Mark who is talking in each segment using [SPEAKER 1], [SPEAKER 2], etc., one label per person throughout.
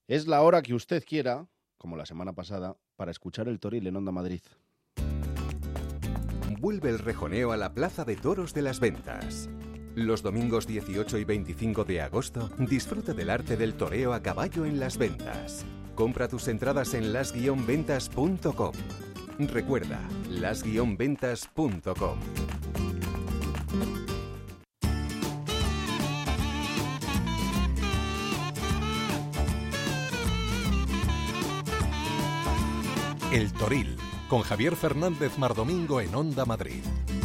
[SPEAKER 1] Es la hora que usted quiera, como la semana pasada, para escuchar el Toril en Onda Madrid.
[SPEAKER 2] Vuelve el rejoneo a la Plaza de Toros de las Ventas. Los domingos 18 y 25 de agosto, disfruta del arte del toreo a caballo en Las Ventas. Compra tus entradas en las-ventas.com. Recuerda, las-ventas.com.
[SPEAKER 3] El Toril, con Javier Fernández Mardomingo en Onda Madrid.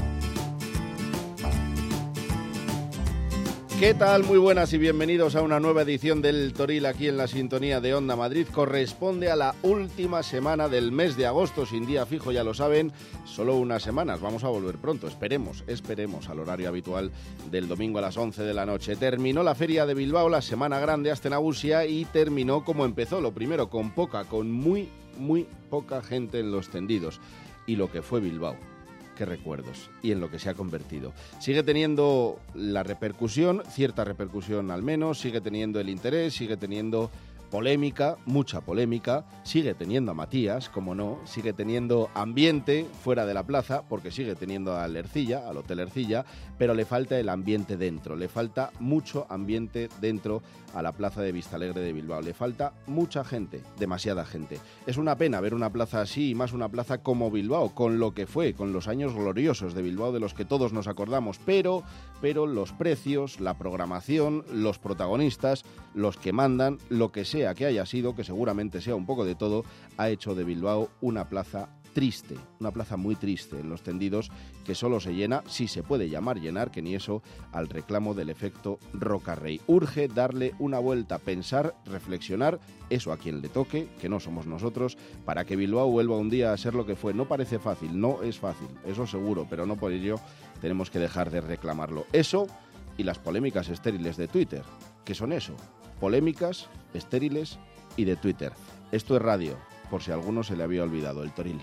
[SPEAKER 1] ¿Qué tal? Muy buenas y bienvenidos a una nueva edición del Toril aquí en la sintonía de Onda Madrid. Corresponde a la última semana del mes de agosto, sin día fijo, ya lo saben, solo unas semanas. Vamos a volver pronto, esperemos al horario habitual del domingo a las 11 de la noche. Terminó la Feria de Bilbao, la Semana Grande Astenagusia, y terminó como empezó, lo primero, con muy poca gente en los tendidos. Y lo que fue Bilbao. Qué recuerdos, y en lo que se ha convertido. Sigue teniendo la repercusión, cierta repercusión al menos, sigue teniendo el interés, sigue teniendo polémica, mucha polémica, sigue teniendo a Matías, como no, sigue teniendo ambiente fuera de la plaza, porque sigue teniendo al Ercilla, al Hotel Ercilla, pero le falta el ambiente dentro, le falta mucho ambiente dentro a la plaza de Vistalegre de Bilbao, le falta mucha gente, demasiada gente. Es una pena ver una plaza así, y más una plaza como Bilbao, con lo que fue, con los años gloriosos de Bilbao de los que todos nos acordamos, pero los precios, la programación, los protagonistas, los que mandan, lo que sea que haya sido, que seguramente sea un poco de todo, ha hecho de Bilbao una plaza triste, una plaza muy triste en los tendidos, que solo se llena, si se puede llamar llenar, que ni eso, al reclamo del efecto Rocarrey. Urge darle una vuelta, pensar, reflexionar, eso a quien le toque, que no somos nosotros, para que Bilbao vuelva un día a ser lo que fue. No parece fácil, no es fácil, eso seguro, pero no por ello tenemos que dejar de reclamarlo. Eso y las polémicas estériles de Twitter, que son eso, polémicas estériles y de Twitter. Esto es radio, por si a alguno se le había olvidado, el Toril.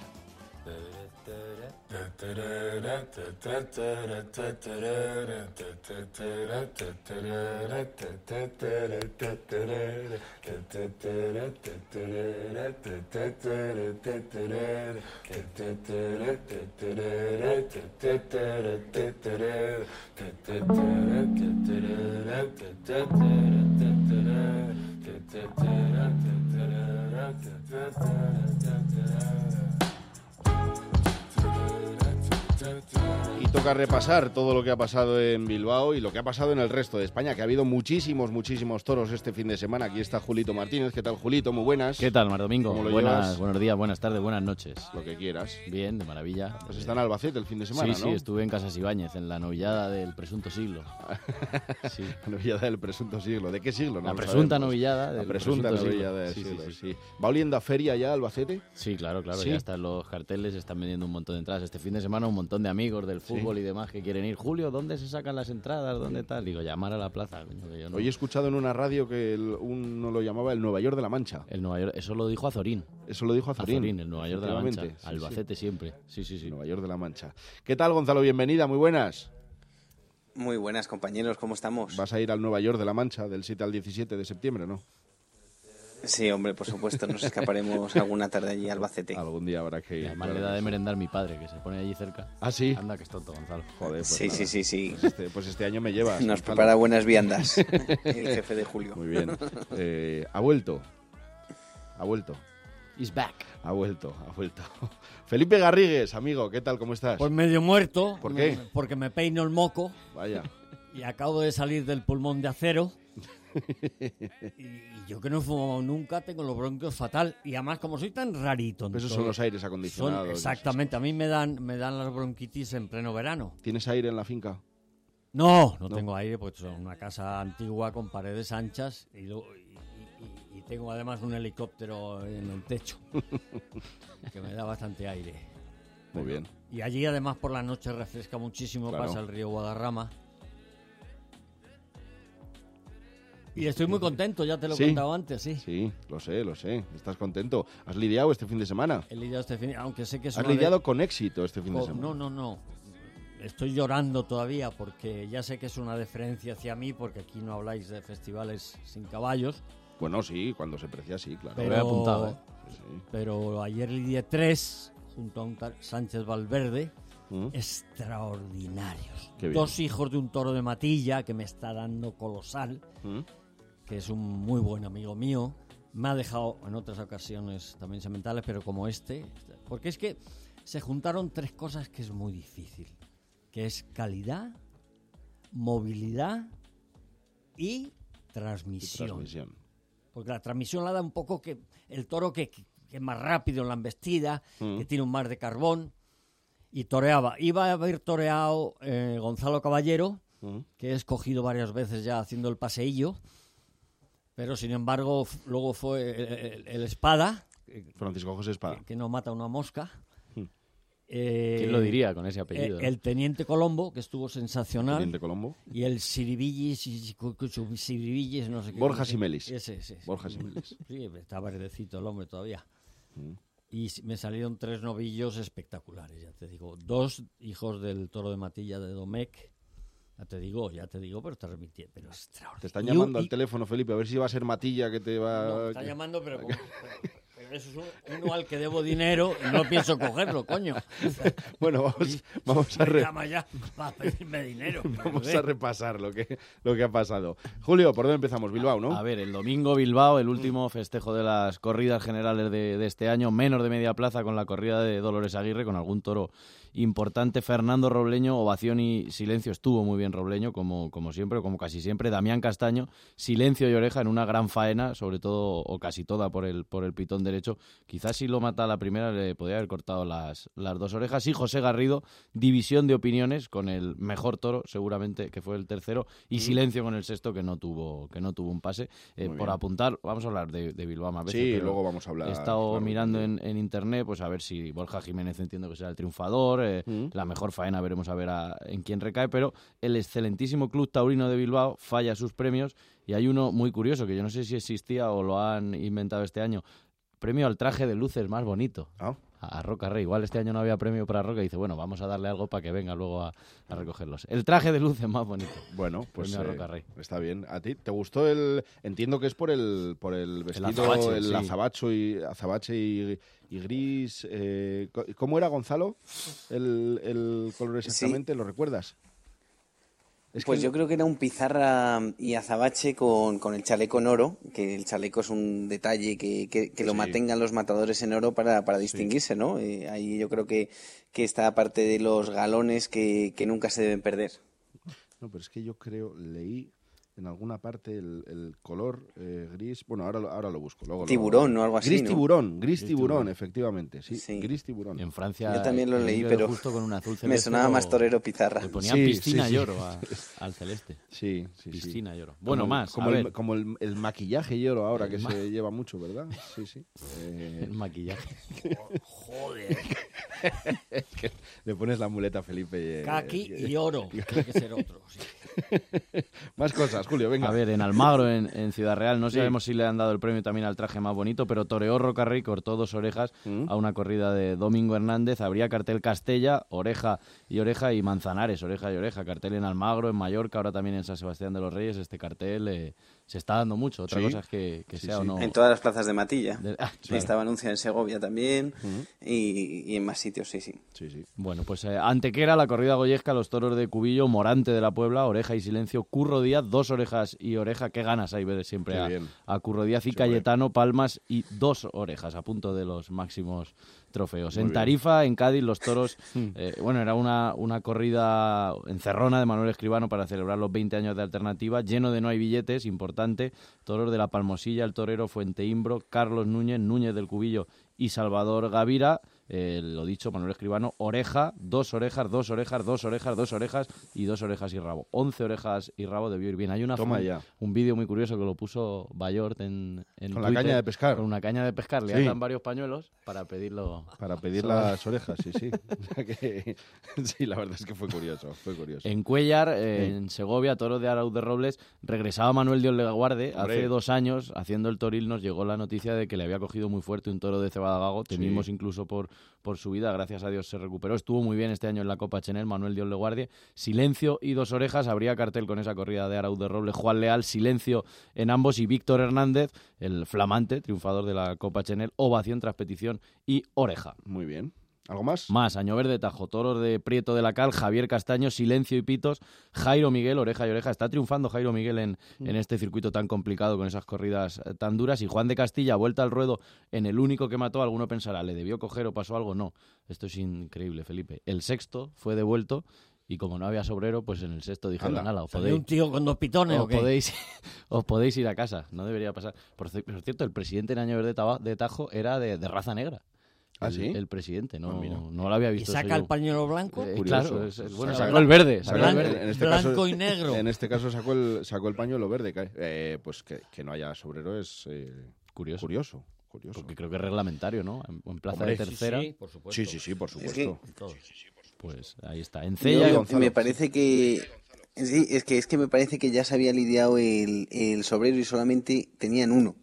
[SPEAKER 1] Y toca repasar todo lo que ha pasado en Bilbao y lo que ha pasado en el resto de España, que ha habido muchísimos toros este fin de semana. Aquí está Julito Martínez. ¿Qué tal, Julito? Muy buenas.
[SPEAKER 4] ¿Qué tal, Mardomingo?
[SPEAKER 1] ¿Cómo lo llevas?
[SPEAKER 4] Buenos días, buenas tardes, buenas noches.
[SPEAKER 1] Lo que quieras.
[SPEAKER 4] Bien, de maravilla.
[SPEAKER 1] Pues está en Albacete el fin de semana,
[SPEAKER 4] sí,
[SPEAKER 1] ¿no?
[SPEAKER 4] Sí, estuve en Casas Ibáñez, en la novillada del presunto siglo.
[SPEAKER 1] Sí. La novillada del presunto siglo. ¿De qué siglo? No
[SPEAKER 4] la
[SPEAKER 1] lo
[SPEAKER 4] presunta
[SPEAKER 1] sabemos.
[SPEAKER 4] novillada del
[SPEAKER 1] La presunta novillada del siglo, sí. ¿Va oliendo a feria ya Albacete?
[SPEAKER 4] Sí, claro,
[SPEAKER 1] ¿Sí?
[SPEAKER 4] Ya están los carteles, están vendiendo un montón de entradas. Este fin de semana un montón de amigos del fútbol y demás que quieren ir. Julio, ¿dónde se sacan las entradas? ¿Dónde tal? Digo, llamar a la plaza. Que yo no.
[SPEAKER 1] Hoy he escuchado en una radio que uno lo llamaba el Nueva York de la Mancha.
[SPEAKER 4] El Nueva York, eso lo dijo Azorín.
[SPEAKER 1] Eso lo dijo Azorín.
[SPEAKER 4] El Nueva York de la Mancha. Albacete siempre. Sí.
[SPEAKER 1] Nueva York de la Mancha. ¿Qué tal, Gonzalo? Bienvenida, muy buenas.
[SPEAKER 5] Muy buenas, compañeros, ¿cómo estamos?
[SPEAKER 1] ¿Vas a ir al Nueva York de la Mancha del 7 al 17 de septiembre, no?
[SPEAKER 5] Sí, hombre, por supuesto, nos escaparemos alguna tarde allí a Albacete.
[SPEAKER 1] Algún día habrá que ir.
[SPEAKER 4] Además le da de merendar mi padre, que se pone allí cerca.
[SPEAKER 1] ¿Ah, sí?
[SPEAKER 4] Anda, que es tonto, Gonzalo.
[SPEAKER 1] Joder, pues
[SPEAKER 5] sí,
[SPEAKER 1] nada.
[SPEAKER 5] sí.
[SPEAKER 1] Pues este año me llevas.
[SPEAKER 5] Nos prepara buenas viandas el jefe de Julio.
[SPEAKER 1] Muy bien. Ha vuelto.
[SPEAKER 4] He's back.
[SPEAKER 1] Ha vuelto. Felipe Garrigues, amigo, ¿qué tal? ¿Cómo estás?
[SPEAKER 6] Pues medio muerto.
[SPEAKER 1] ¿Por qué?
[SPEAKER 6] Porque me peino el moco.
[SPEAKER 1] Vaya.
[SPEAKER 6] Y acabo de salir del pulmón de acero. Y yo que no he fumado nunca, tengo los bronquios fatal. Y además, como soy tan rarito...
[SPEAKER 1] Esos son los aires acondicionados.
[SPEAKER 6] Exactamente, a mí me dan las bronquitis en pleno verano.
[SPEAKER 1] ¿Tienes aire en la finca?
[SPEAKER 6] No tengo aire, porque es una casa antigua con paredes anchas y tengo además un helicóptero en el techo que me da bastante aire.
[SPEAKER 1] Muy bien.
[SPEAKER 6] Y allí además por la noche refresca muchísimo, claro. Pasa el río Guadarrama. Y estoy muy contento, ya te lo he contado antes, sí.
[SPEAKER 1] Sí, lo sé. ¿Estás contento? ¿Has lidiado este fin de semana?
[SPEAKER 6] He lidiado este fin de semana, aunque sé que es
[SPEAKER 1] ¿Has lidiado con éxito este fin de semana?
[SPEAKER 6] No. Estoy llorando todavía porque ya sé que es una deferencia hacia mí, porque aquí no habláis de festivales sin caballos.
[SPEAKER 1] Bueno, sí, cuando se precia, sí, claro.
[SPEAKER 4] Lo he apuntado, ¿eh?
[SPEAKER 1] Sí.
[SPEAKER 6] Pero ayer lidié 3 junto a un tal Sánchez Valverde,
[SPEAKER 1] ¿Mm?
[SPEAKER 6] extraordinarios.
[SPEAKER 1] Qué bien.
[SPEAKER 6] 2 hijos de un toro de Matilla que me está dando colosal,
[SPEAKER 1] ¿Mm?
[SPEAKER 6] que es un muy buen amigo mío. Me ha dejado en otras ocasiones también sentimentales, pero como porque es que se juntaron 3 cosas que es muy difícil, que es calidad, movilidad y transmisión. Porque la transmisión la da un poco que el toro que es más rápido en la embestida, que tiene un mar de carbón, y toreaba. Iba a haber toreado Gonzalo Caballero, que he escogido varias veces ya haciendo el paseillo, pero sin embargo luego fue el Espada,
[SPEAKER 1] Francisco José Espada.
[SPEAKER 6] que no mata una mosca.
[SPEAKER 4] ¿Quién lo diría con ese apellido?
[SPEAKER 6] El Teniente Colombo, que estuvo sensacional.
[SPEAKER 1] Teniente Colombo.
[SPEAKER 6] Y el Siribillis, no sé qué.
[SPEAKER 1] Borja Simelis.
[SPEAKER 6] Ese.
[SPEAKER 1] Borja Simelis.
[SPEAKER 6] Sí, está verdecito el hombre todavía. Y me salieron 3 novillos espectaculares, ya te digo. 2 hijos del toro de Matilla de Domecq. Ya te digo, pero te remití. Pero extraordinario.
[SPEAKER 1] Te están llamando al teléfono, Felipe, a ver si va a ser Matilla que te va...
[SPEAKER 6] No, me está llamando, pero eso es uno al que debo dinero y no pienso cogerlo, coño.
[SPEAKER 1] Bueno, vamos a
[SPEAKER 6] Me llama ya para pedirme dinero.
[SPEAKER 1] Vamos a repasar lo que ha pasado. Julio, ¿por dónde empezamos? Bilbao, ¿no?
[SPEAKER 4] A ver, el domingo Bilbao, el último festejo de las corridas generales de este año, menos de media plaza con la corrida de Dolores Aguirre, con algún toro importante. Fernando Robleño, ovación y silencio. Estuvo muy bien Robleño, como siempre, como casi siempre. Damián Castaño, silencio y oreja en una gran faena, sobre todo, o casi toda, por el pitón derecho. Quizás si lo mata a la primera le podría haber cortado las 2 orejas. Y José Garrido, división de opiniones con el mejor toro, seguramente, que fue el tercero, y silencio con el sexto, que no tuvo un pase. Por apuntar, vamos a hablar de Bilbao más veces.
[SPEAKER 1] Sí,
[SPEAKER 4] pero
[SPEAKER 1] luego vamos a hablar.
[SPEAKER 4] He estado
[SPEAKER 1] claro,
[SPEAKER 4] mirando en internet, pues a ver si Borja Jiménez, entiendo que será el triunfador, la mejor faena, veremos a ver en quién recae, pero el excelentísimo Club Taurino de Bilbao falla sus premios, y hay uno muy curioso, que yo no sé si existía o lo han inventado este año: premio al traje de luces más bonito. A Roca Rey. Igual este año no había premio para Roca y dice, bueno, vamos a darle algo para que venga luego a recogerlos. El traje de luces más bonito.
[SPEAKER 1] Bueno, pues
[SPEAKER 4] premio a Roca Rey.
[SPEAKER 1] Está bien. ¿A ti te gustó entiendo que es por el vestido, azabache y gris? ¿Cómo era, Gonzalo? El color exactamente, ¿lo recuerdas?
[SPEAKER 5] Pues yo creo que era un pizarra y azabache con el chaleco en oro, que el chaleco es un detalle que lo mantengan los matadores en oro para distinguirse, ¿no? Ahí yo creo que está parte de los galones que nunca se deben perder.
[SPEAKER 1] No, pero es que yo leí en alguna parte el color gris. Bueno, ahora lo busco. Luego
[SPEAKER 5] tiburón o algo así,
[SPEAKER 1] Gris
[SPEAKER 5] ¿no?
[SPEAKER 1] tiburón, efectivamente. Sí, gris tiburón.
[SPEAKER 4] En Francia,
[SPEAKER 5] yo también lo leí, pero
[SPEAKER 4] justo con un azul celeste,
[SPEAKER 5] me sonaba más torero pizarra.
[SPEAKER 4] Le ponían piscina y oro al celeste.
[SPEAKER 1] Sí.
[SPEAKER 4] Piscina y oro. Bueno,
[SPEAKER 1] como el maquillaje y oro ahora, que se lleva mucho, ¿verdad? Sí.
[SPEAKER 4] El maquillaje.
[SPEAKER 6] Joder.
[SPEAKER 1] Le pones la muleta a Felipe.
[SPEAKER 6] Caqui y oro. Tiene que ser otro. Sí.
[SPEAKER 1] Más cosas, Julio, venga.
[SPEAKER 4] A ver, en Almagro, en Ciudad Real, no sabemos si le han dado el premio también al traje más bonito, pero toreó Roca Rey, cortó 2 orejas a una corrida de Domingo Hernández. Habría cartel Castella, oreja, y Manzanares, oreja y oreja. Cartel en Almagro, en Mallorca, ahora también en San Sebastián de los Reyes. Este cartel se está dando mucho. Otra cosa es que sea o no.
[SPEAKER 5] En todas las plazas de Matilla.
[SPEAKER 4] Claro.
[SPEAKER 5] Estaba anunciado en Segovia también y en más sitios, sí.
[SPEAKER 4] Bueno, pues Antequera, la corrida goyesca, los toros de Cubillo, Morante de la Puebla, oreja y silencio, Curro Díaz, 2 orejas y oreja. Qué ganas hay ver siempre a Curro Díaz y Cayetano, palmas y 2 orejas, a punto de los máximos trofeos. En Tarifa, en Cádiz, los toros, era una corrida encerrona de Manuel Escribano para celebrar los 20 años de Alternativa, lleno de no hay billetes, importante. Toros de la Palmosilla, el torero Fuenteimbro, Carlos Núñez del Cubillo y Salvador Gavira. Lo dicho, Manuel Escribano, oreja, 2 orejas, 2 orejas, 2 orejas, 2 orejas y 2 orejas y rabo. 11 orejas y rabo, debió ir bien. Hay un vídeo muy curioso que lo puso Bayort en
[SPEAKER 1] con
[SPEAKER 4] Twitter,
[SPEAKER 1] la caña de pescar.
[SPEAKER 4] Con una caña de pescar, le atan varios pañuelos para pedirlo.
[SPEAKER 1] Para pedir las orejas, sí. O sea que, sí, la verdad es que fue curioso.
[SPEAKER 4] En Cuéllar, en Segovia, toro de Arauz de Robles, regresaba Manuel de Oleguarde. Hace 2 años, haciendo el toril, nos llegó la noticia de que le había cogido muy fuerte un toro de Cebada Gago. Temimos incluso por por su vida, gracias a Dios se recuperó, estuvo muy bien este año en la Copa Chenel, Manuel Dios le guardie. Silencio y Dos Orejas, habría cartel con esa corrida de Arauz de Roble, Juan Leal, silencio en ambos, y Víctor Hernández, el flamante triunfador de la Copa Chenel, ovación tras petición y oreja.
[SPEAKER 1] Muy bien. ¿Algo más?
[SPEAKER 4] Más, Año Verde, Tajo, toros de Prieto de la Cal, Javier Castaño, silencio y pitos, Jairo Miguel, oreja y oreja. Está triunfando Jairo Miguel en este circuito tan complicado con esas corridas tan duras. Y Juan de Castilla, vuelta al ruedo en el único que mató. Alguno pensará, ¿le debió coger o pasó algo? No, esto es increíble, Felipe. El sexto fue devuelto. Y como no había sobrero, pues en el sexto dijeron, nada,
[SPEAKER 6] un tío con 2 pitones o qué?
[SPEAKER 4] Os podéis ir a casa, no debería pasar. Por cierto, el presidente en Año Verde de Tajo era de raza negra.
[SPEAKER 1] ¿Ah, sí?
[SPEAKER 4] El presidente, no lo había visto.
[SPEAKER 6] ¿Y saca el pañuelo blanco?
[SPEAKER 4] Claro, bueno, sacó el verde.
[SPEAKER 6] Blanco y negro.
[SPEAKER 1] En este caso sacó el pañuelo verde. Pues que no haya sobrero es curioso.
[SPEAKER 4] Porque creo que es reglamentario, ¿no? En plaza de tercera.
[SPEAKER 6] Sí, por supuesto.
[SPEAKER 1] Sí, por supuesto.
[SPEAKER 4] Pues ahí está. En Cella,
[SPEAKER 5] me parece que... Sí, es que me parece que ya se había lidiado el sobrero y solamente tenían uno.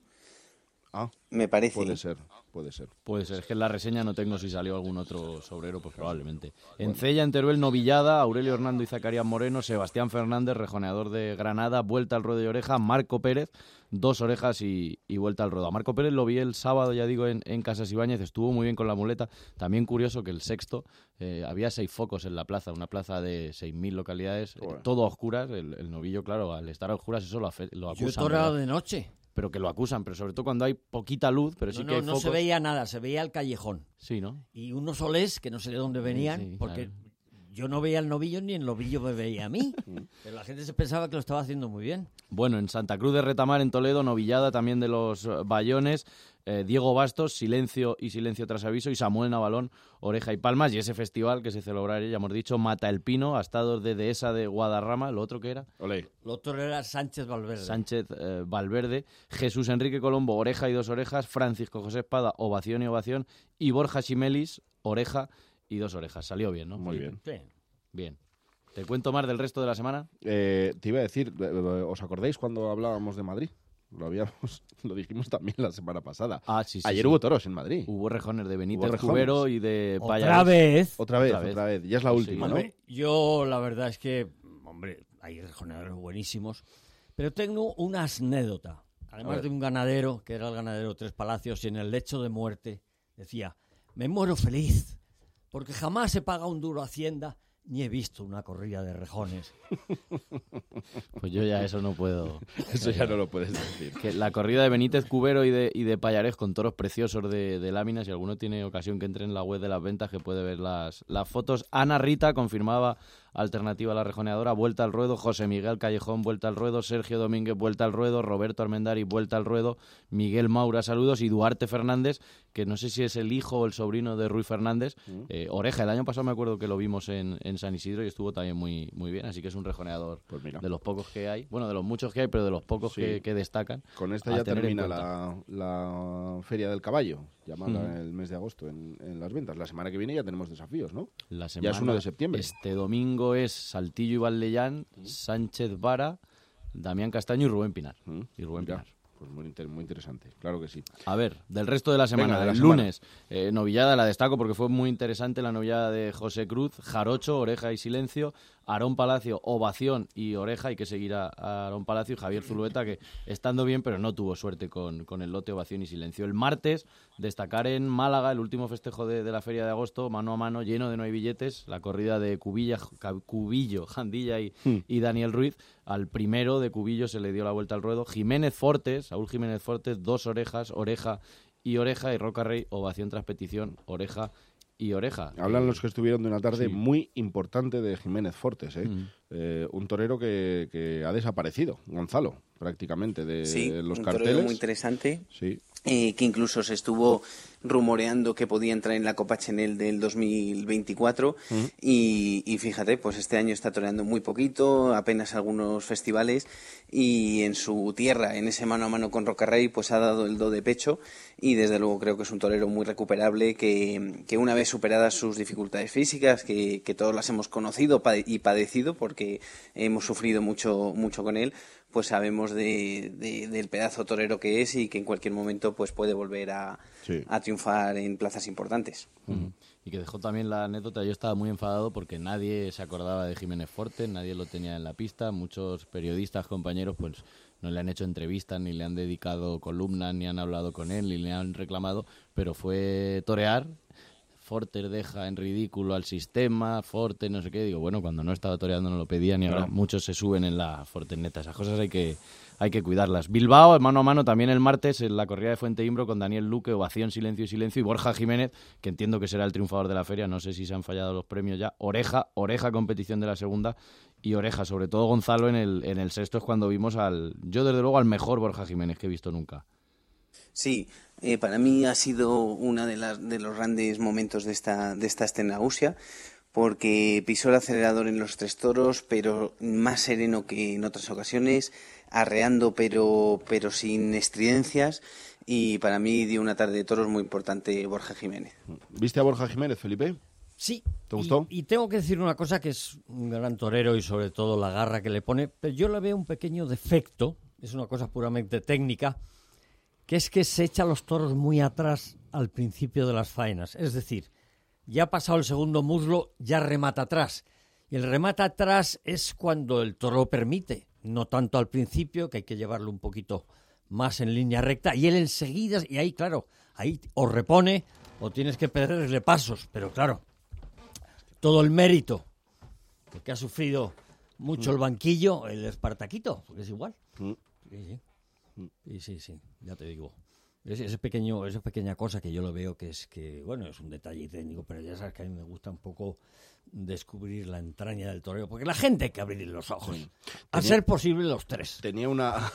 [SPEAKER 5] Me parece.
[SPEAKER 1] Puede ser.
[SPEAKER 4] Es que en la reseña no tengo si salió algún otro sobrero, pues probablemente. En Cella, en Teruel, Novillada, Aurelio Hernando y Zacarías Moreno, Sebastián Fernández, rejoneador de Granada, vuelta al ruedo y oreja, Marco Pérez, 2 orejas y vuelta al ruedo. A Marco Pérez lo vi el sábado, ya digo, en Casas Ibáñez, estuvo muy bien con la muleta. También curioso que el sexto, había 6 focos en la plaza, una plaza de 6.000 localidades, todo a oscuras. El novillo, claro, al estar a oscuras eso lo acusan.
[SPEAKER 6] Yo torero de noche.
[SPEAKER 4] Pero que lo acusan, pero sobre todo cuando hay poquita luz, pero sí que hay focos.
[SPEAKER 6] No se veía nada, se veía el callejón.
[SPEAKER 4] Sí, ¿no?
[SPEAKER 6] Y unos solés, que no sé de dónde venían, porque claro, yo no veía el novillo ni el novillo me veía a mí. Pero la gente se pensaba que lo estaba haciendo muy bien.
[SPEAKER 4] Bueno, en Santa Cruz de Retamar, en Toledo, novillada también de los Bayones, Diego Bastos, silencio y silencio tras aviso, y Samuel Navalón, oreja y palmas, y ese festival que se celebrará, ya hemos dicho, Mata el Pino, Astados de Dehesa de Guadarrama, lo otro que era...
[SPEAKER 6] Lo otro era Sánchez
[SPEAKER 4] Valverde, Jesús Enrique Colombo, oreja y 2 orejas, Francisco José Espada, ovación y ovación, y Borja Ximelis, oreja y 2 orejas. Salió bien, ¿no?
[SPEAKER 1] Muy bien.
[SPEAKER 6] Sí.
[SPEAKER 4] Bien. ¿Te cuento más del resto de la semana?
[SPEAKER 1] Te iba a decir, ¿os acordáis cuando hablábamos de Madrid? Lo dijimos también la semana pasada.
[SPEAKER 4] Sí.
[SPEAKER 1] Ayer hubo toros en Madrid.
[SPEAKER 4] Hubo rejones de Benítez Cubero y de
[SPEAKER 6] Payares.
[SPEAKER 1] Otra vez. Ya es la última, ¿no?
[SPEAKER 6] Hombre, yo la verdad es que, hay rejoneadores buenísimos, pero tengo una anécdota. Además de un ganadero, que era el ganadero Tres Palacios, y en el lecho de muerte decía, me muero feliz, porque jamás he pagado un duro a Hacienda, ni he visto una corrida de rejones.
[SPEAKER 4] Pues yo ya eso no puedo.
[SPEAKER 1] Eso ya no lo puedes decir.
[SPEAKER 4] Que la corrida de Benítez Cubero y de Payarés con toros preciosos de láminas, si alguno tiene ocasión que entre en la web de las ventas, que puede ver las fotos. Ana Rita confirmaba alternativa a la rejoneadora, vuelta al ruedo. José Miguel Callejón, vuelta al ruedo. Sergio Domínguez, vuelta al ruedo. Roberto Armendari, vuelta al ruedo. Miguel Maura, saludos. Y Duarte Fernández, que no sé si es el hijo o el sobrino de Ruy Fernández. Oreja, el año pasado me acuerdo que lo vimos en San Isidro y estuvo también muy, muy bien. Así que es un rejoneador de los pocos que hay. Bueno, de los muchos que hay, pero de los pocos que destacan.
[SPEAKER 1] Con esta ya termina la Feria del Caballo, llamada el mes de agosto en las ventas. La semana que viene ya tenemos desafíos, ¿no? Ya es 1 de septiembre.
[SPEAKER 4] Este domingo es Saltillo y Valdellán, Sánchez Vara, Damián Castaño y Rubén Pinar. Pinar.
[SPEAKER 1] Pues muy interesante, claro que sí.
[SPEAKER 4] A ver, del resto de la semana, del lunes, novillada la destaco porque fue muy interesante la novillada de José Cruz, Jarocho, oreja y silencio, Aarón Palacio, ovación y oreja, hay que seguir a Aarón Palacio, y Javier Zulueta, que estando bien, pero no tuvo suerte con el lote, ovación y silencio. El martes, destacar en Málaga, el último festejo de la Feria de Agosto, mano a mano, lleno de no hay billetes, la corrida de Cubillo, Jandilla y Daniel Ruiz. Al primero de Cubillo se le dio la vuelta al ruedo. Saúl Jiménez Fortes, 2 orejas, oreja, y Roca Rey, ovación tras petición, oreja y oreja.
[SPEAKER 1] Hablan los que estuvieron de una tarde muy importante de Jiménez Fortes, un torero que ha desaparecido, Gonzalo, prácticamente, de los carteles. Sí, un torero
[SPEAKER 5] muy interesante, que incluso se estuvo rumoreando que podía entrar en la Copa Chenel del 2024 y fíjate, pues este año está toreando muy poquito, apenas algunos festivales, y en su tierra, en ese mano a mano con Rocarrey, pues ha dado el do de pecho, y desde luego creo que es un torero muy recuperable, que una vez superadas sus dificultades físicas, que todos las hemos conocido y padecido porque hemos sufrido mucho con él, pues sabemos del pedazo torero que es y que en cualquier momento pues puede volver a triunfar triunfar en plazas importantes.
[SPEAKER 4] Y que dejó también la anécdota, yo estaba muy enfadado porque nadie se acordaba de Jiménez Forte, nadie lo tenía en la pista, muchos periodistas, compañeros, pues no le han hecho entrevistas, ni le han dedicado columnas, ni han hablado con él, ni le han reclamado, pero fue torear. Forte deja en ridículo al sistema, Forte no sé qué. Digo, bueno, cuando no estaba toreando no lo pedían y ahora muchos se suben en la Forteneta. Esas cosas hay que cuidarlas. Bilbao, mano a mano, también el martes en la corrida de Fuente Imbro con Daniel Luque, ovación, silencio y silencio. Y Borja Jiménez, que entiendo que será el triunfador de la feria. No sé si se han fallado los premios ya. Oreja, competición de la segunda. Y Oreja, sobre todo Gonzalo en el sexto es cuando vimos yo desde luego al mejor Borja Jiménez que he visto nunca.
[SPEAKER 5] Sí, para mí ha sido uno de los grandes momentos de esta escena Usia, porque pisó el acelerador en los 3 toros, pero más sereno que en otras ocasiones, arreando pero sin estridencias, y para mí dio una tarde de toros muy importante Borja Jiménez.
[SPEAKER 1] ¿Viste a Borja Jiménez, Felipe?
[SPEAKER 6] Sí.
[SPEAKER 1] ¿Te gustó?
[SPEAKER 6] Y tengo que decir una cosa, que es un gran torero y sobre todo la garra que le pone, pero yo le veo un pequeño defecto, es una cosa puramente técnica, que es que se echa los toros muy atrás al principio de las faenas. Es decir, ya ha pasado el segundo muslo, ya remata atrás. Y el remata atrás es cuando el toro lo permite, no tanto al principio, que hay que llevarlo un poquito más en línea recta. Y él enseguida, y ahí, claro, ahí o repone o tienes que perderle pasos. Pero claro, todo el mérito, porque ha sufrido mucho el banquillo, el Espartaquito, porque es igual. Sí, ya te digo. Esa pequeña cosa que yo lo veo que es un detalle técnico, pero ya sabes que a mí me gusta un poco descubrir la entraña del toreo, porque la gente hay que abrir los ojos. A ser posible los 3.
[SPEAKER 1] Tenía una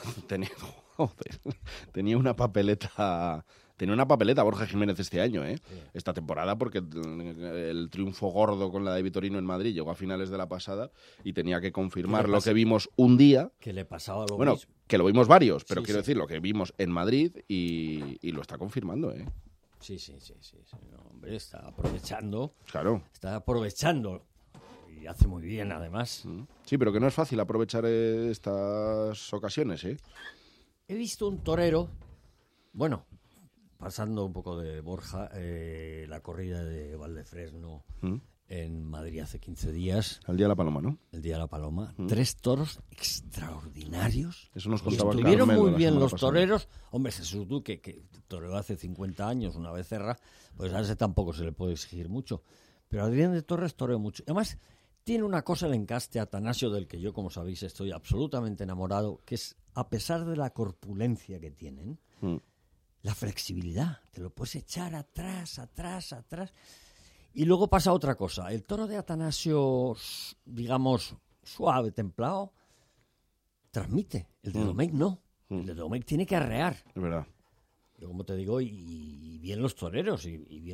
[SPEAKER 1] papeleta Borja Jiménez este año, esta temporada, porque el triunfo gordo con la de Vitorino en Madrid llegó a finales de la pasada y tenía que confirmar lo que vimos un día.
[SPEAKER 6] Que le pasaba lo
[SPEAKER 1] mismo. Que lo vimos varios, pero quiero decir lo que vimos en Madrid y lo está confirmando,
[SPEAKER 6] Sí. No, hombre, está aprovechando.
[SPEAKER 1] Claro.
[SPEAKER 6] Está aprovechando. Y hace muy bien, además.
[SPEAKER 1] Sí, pero que no es fácil aprovechar estas ocasiones,
[SPEAKER 6] He visto un torero, pasando un poco de Borja, la corrida de Valdefresno en Madrid hace 15 días.
[SPEAKER 1] El Día de la Paloma, ¿no?
[SPEAKER 6] El Día de la Paloma. 3 toros extraordinarios.
[SPEAKER 1] Eso nos contaba
[SPEAKER 6] Estuvieron
[SPEAKER 1] Carmelo
[SPEAKER 6] muy bien los
[SPEAKER 1] pasada.
[SPEAKER 6] toreros. Hombre, Jesús Duque, que toreó hace 50 años, una becerra, pues a ese tampoco se le puede exigir mucho. Pero Adrián de Torres toreó mucho. Además, tiene una cosa el encaste Atanasio, del que yo, como sabéis, estoy absolutamente enamorado, que es, a pesar de la corpulencia que tienen, la flexibilidad. Te lo puedes echar atrás. Y luego pasa otra cosa. El toro de Atanasio, digamos, suave, templado, transmite. El de Domecq no. El de Domecq tiene que arrear.
[SPEAKER 1] Es verdad.
[SPEAKER 6] Yo, como te digo, y bien los toreros.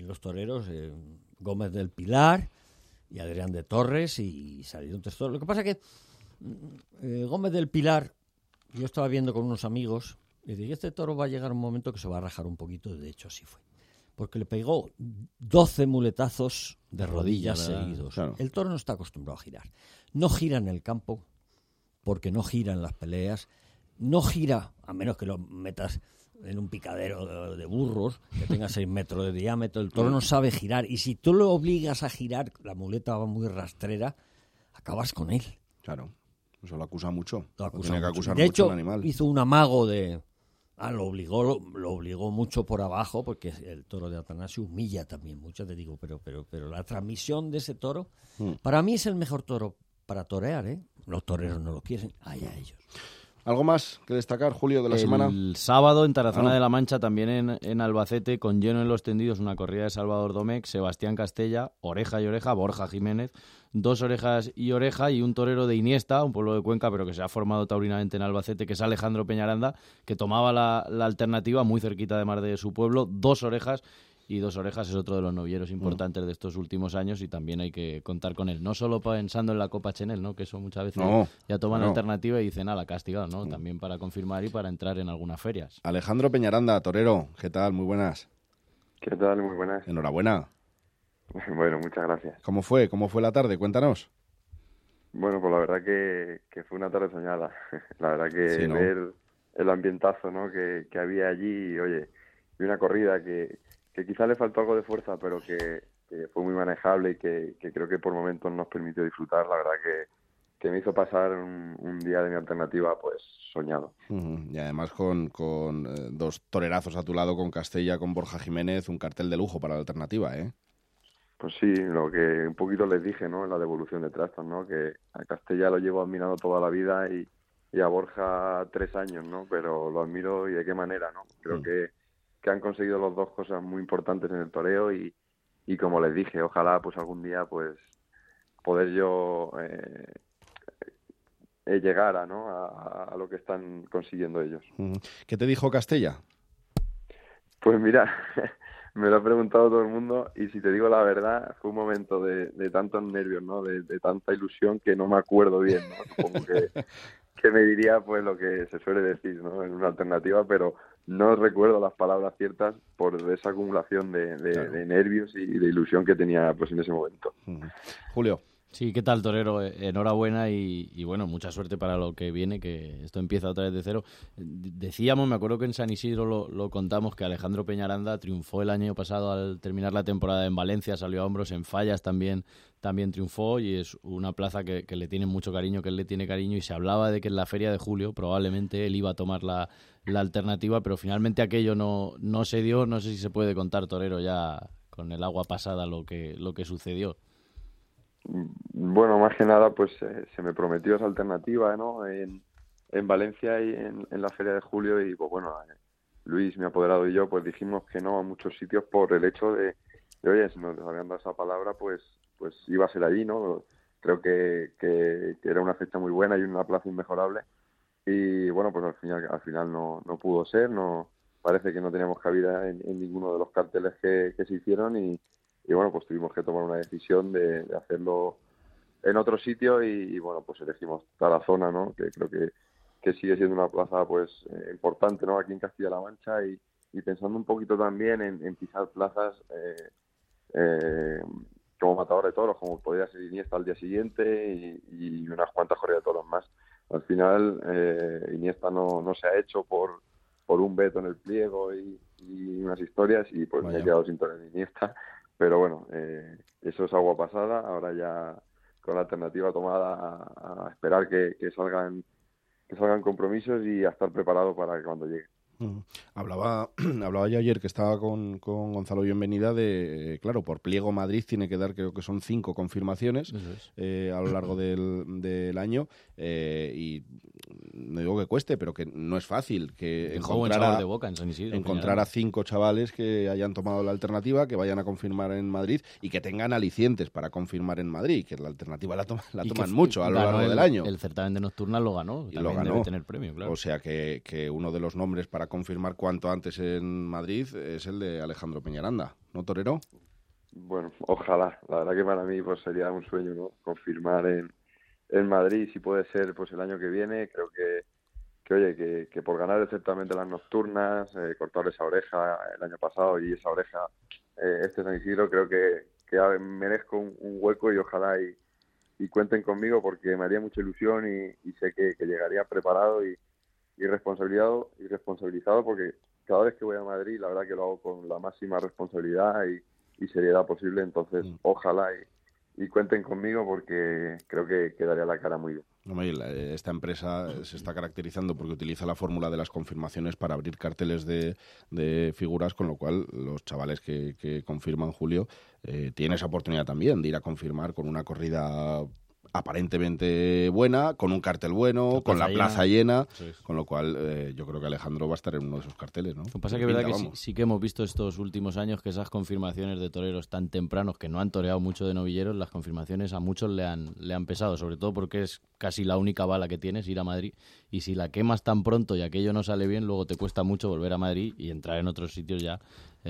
[SPEAKER 6] Gómez del Pilar y Adrián de Torres, y salieron 3 toros. Lo que pasa que Gómez del Pilar, yo estaba viendo con unos amigos, y dije, este toro va a llegar un momento que se va a rajar un poquito, de hecho así fue. Porque le pegó 12 muletazos de rodillas seguidos.
[SPEAKER 1] Claro.
[SPEAKER 6] El toro no está acostumbrado a girar. No gira en el campo, porque no gira en las peleas. No gira, a menos que lo metas en un picadero de burros, que tenga 6 metros de diámetro. El toro no sabe girar. Y si tú lo obligas a girar, la muleta va muy rastrera, acabas con él.
[SPEAKER 1] Claro. Eso lo acusa mucho.
[SPEAKER 6] Tiene
[SPEAKER 1] que acusar
[SPEAKER 6] de
[SPEAKER 1] mucho
[SPEAKER 6] hecho,
[SPEAKER 1] al animal.
[SPEAKER 6] hizo un amago de... lo obligó mucho por abajo, porque el toro de Atanasio humilla también mucho, te digo, pero la transmisión de ese toro, para mí es el mejor toro para torear, Los toreros no lo quieren, allá ellos.
[SPEAKER 1] ¿Algo más que destacar, Julio, de la semana?
[SPEAKER 4] El sábado en Tarazona de la Mancha, también en Albacete, con lleno en los tendidos, una corrida de Salvador Domecq, Sebastián Castella, oreja y oreja, Borja Jiménez, 2 orejas y oreja, y un torero de Iniesta, un pueblo de Cuenca, pero que se ha formado taurinamente en Albacete, que es Alejandro Peñaranda, que tomaba la alternativa muy cerquita además de su pueblo, 2 orejas. Y 2 orejas es otro de los novilleros importantes de estos últimos años, y también hay que contar con él. No solo pensando en la Copa Chenel, ¿no? Que eso muchas veces ya toman alternativa y dicen, castigado, ¿no? También para confirmar y para entrar en algunas ferias.
[SPEAKER 1] Alejandro Peñaranda, torero, ¿qué tal? Muy buenas.
[SPEAKER 7] ¿Qué tal? Muy buenas.
[SPEAKER 1] Enhorabuena.
[SPEAKER 7] Bueno, muchas gracias.
[SPEAKER 1] ¿Cómo fue la tarde? Cuéntanos.
[SPEAKER 7] Bueno, pues la verdad que fue una tarde soñada. La verdad que
[SPEAKER 1] sí, ¿no?
[SPEAKER 7] Ver el ambientazo, ¿no? que había allí, y oye, y una corrida que quizás le faltó algo de fuerza, pero que fue muy manejable y que creo que por momentos nos permitió disfrutar. La verdad que me hizo pasar un día de mi alternativa pues soñado.
[SPEAKER 1] Y además con dos torerazos a tu lado, con Castella, con Borja Jiménez, un cartel de lujo para la alternativa, ¿eh?
[SPEAKER 7] Pues sí, lo que un poquito les dije, ¿no? En la devolución de trastos, ¿no? Que a Castella lo llevo admirando toda la vida y a Borja 3 años, ¿no? Pero lo admiro y de qué manera, ¿no? Creo que han conseguido los dos cosas muy importantes en el toreo y como les dije, ojalá pues algún día pues poder yo llegar a lo que están consiguiendo ellos.
[SPEAKER 1] ¿Qué te dijo Castella?
[SPEAKER 7] Pues mira, me lo ha preguntado todo el mundo y si te digo la verdad, fue un momento de tantos nervios, ¿no? De tanta ilusión que no me acuerdo bien, ¿no? Supongo que me diría pues lo que se suele decir, ¿no? En una alternativa, pero no recuerdo las palabras ciertas por esa acumulación de nervios y de ilusión que tenía pues en ese momento.
[SPEAKER 1] Julio.
[SPEAKER 4] Sí, ¿qué tal, torero? Enhorabuena y bueno, mucha suerte para lo que viene, que esto empieza otra vez de cero. Decíamos, me acuerdo que en San Isidro lo contamos, que Alejandro Peñaranda triunfó el año pasado al terminar la temporada en Valencia, salió a hombros, en Fallas también triunfó y es una plaza que le tiene mucho cariño, que él le tiene cariño, y se hablaba de que en la Feria de Julio probablemente él iba a tomar la alternativa, pero finalmente aquello no se dio. No sé si se puede contar, torero, ya con el agua pasada lo que sucedió.
[SPEAKER 7] Bueno, más que nada pues se me prometió esa alternativa, ¿no? En Valencia y en la Feria de Julio y pues bueno, Luis, mi apoderado y yo pues dijimos que no a muchos sitios por el hecho de oye, si nos habían dado esa palabra pues iba a ser allí, ¿no? Creo que era una fecha muy buena y una plaza inmejorable y bueno, pues al final no pudo ser, no parece que no teníamos cabida en ninguno de los carteles que se hicieron y bueno, pues tuvimos que tomar una decisión de hacerlo en otro sitio y bueno, pues elegimos Tarazona, ¿no? Que creo que sigue siendo una plaza pues importante, ¿no? Aquí en Castilla-La Mancha y pensando un poquito también en pisar plazas como matador de toros, como podría ser Iniesta al día siguiente y unas cuantas corridas de toros más. Al final Iniesta no se ha hecho por un veto en el pliego y unas historias y pues me he quedado sin torear Iniesta. Pero bueno, eso es agua pasada, ahora ya con la alternativa tomada a esperar que salgan compromisos y a estar preparado para que cuando llegue.
[SPEAKER 1] Hablaba yo ayer que estaba con Gonzalo Bienvenida de, claro, por pliego Madrid tiene que dar, creo que son 5 confirmaciones a lo largo del año y no digo que cueste, pero que no es fácil que encontrar a 5 chavales que hayan tomado la alternativa, que vayan a confirmar en Madrid y que tengan alicientes para confirmar en Madrid, que la alternativa la toman mucho a lo largo del año.
[SPEAKER 4] El certamen de Nocturna lo ganó, y también debe tener premio, claro.
[SPEAKER 1] O sea que uno de los nombres para confirmar cuanto antes en Madrid es el de Alejandro Peñaranda, ¿no, torero?
[SPEAKER 7] Bueno, ojalá. La verdad que para mí pues sería un sueño, ¿no? Confirmar en Madrid, si puede ser pues el año que viene. Creo que por ganar el certamen de las nocturnas, cortar esa oreja el año pasado y esa oreja San Isidro, creo que merezco un hueco y ojalá y cuenten conmigo porque me haría mucha ilusión y sé que llegaría preparado y responsabilizado porque cada vez que voy a Madrid la verdad que lo hago con la máxima responsabilidad y seriedad posible, entonces ojalá y cuenten conmigo porque creo que daría la cara muy bien.
[SPEAKER 1] Esta empresa se está caracterizando porque utiliza la fórmula de las confirmaciones para abrir carteles de figuras, con lo cual los chavales que confirman Julio tienen esa oportunidad también de ir a confirmar con una corrida aparentemente buena, con un cartel bueno, con la plaza llena, con lo cual yo creo que Alejandro va a estar en uno de esos carteles, ¿no?
[SPEAKER 4] Lo que pasa es que es verdad que sí que hemos visto estos últimos años que esas confirmaciones de toreros tan tempranos que no han toreado mucho de novilleros, las confirmaciones a muchos le han pesado, sobre todo porque es casi la única bala que tienes, ir a Madrid, y si la quemas tan pronto y aquello no sale bien, luego te cuesta mucho volver a Madrid y entrar en otros sitios ya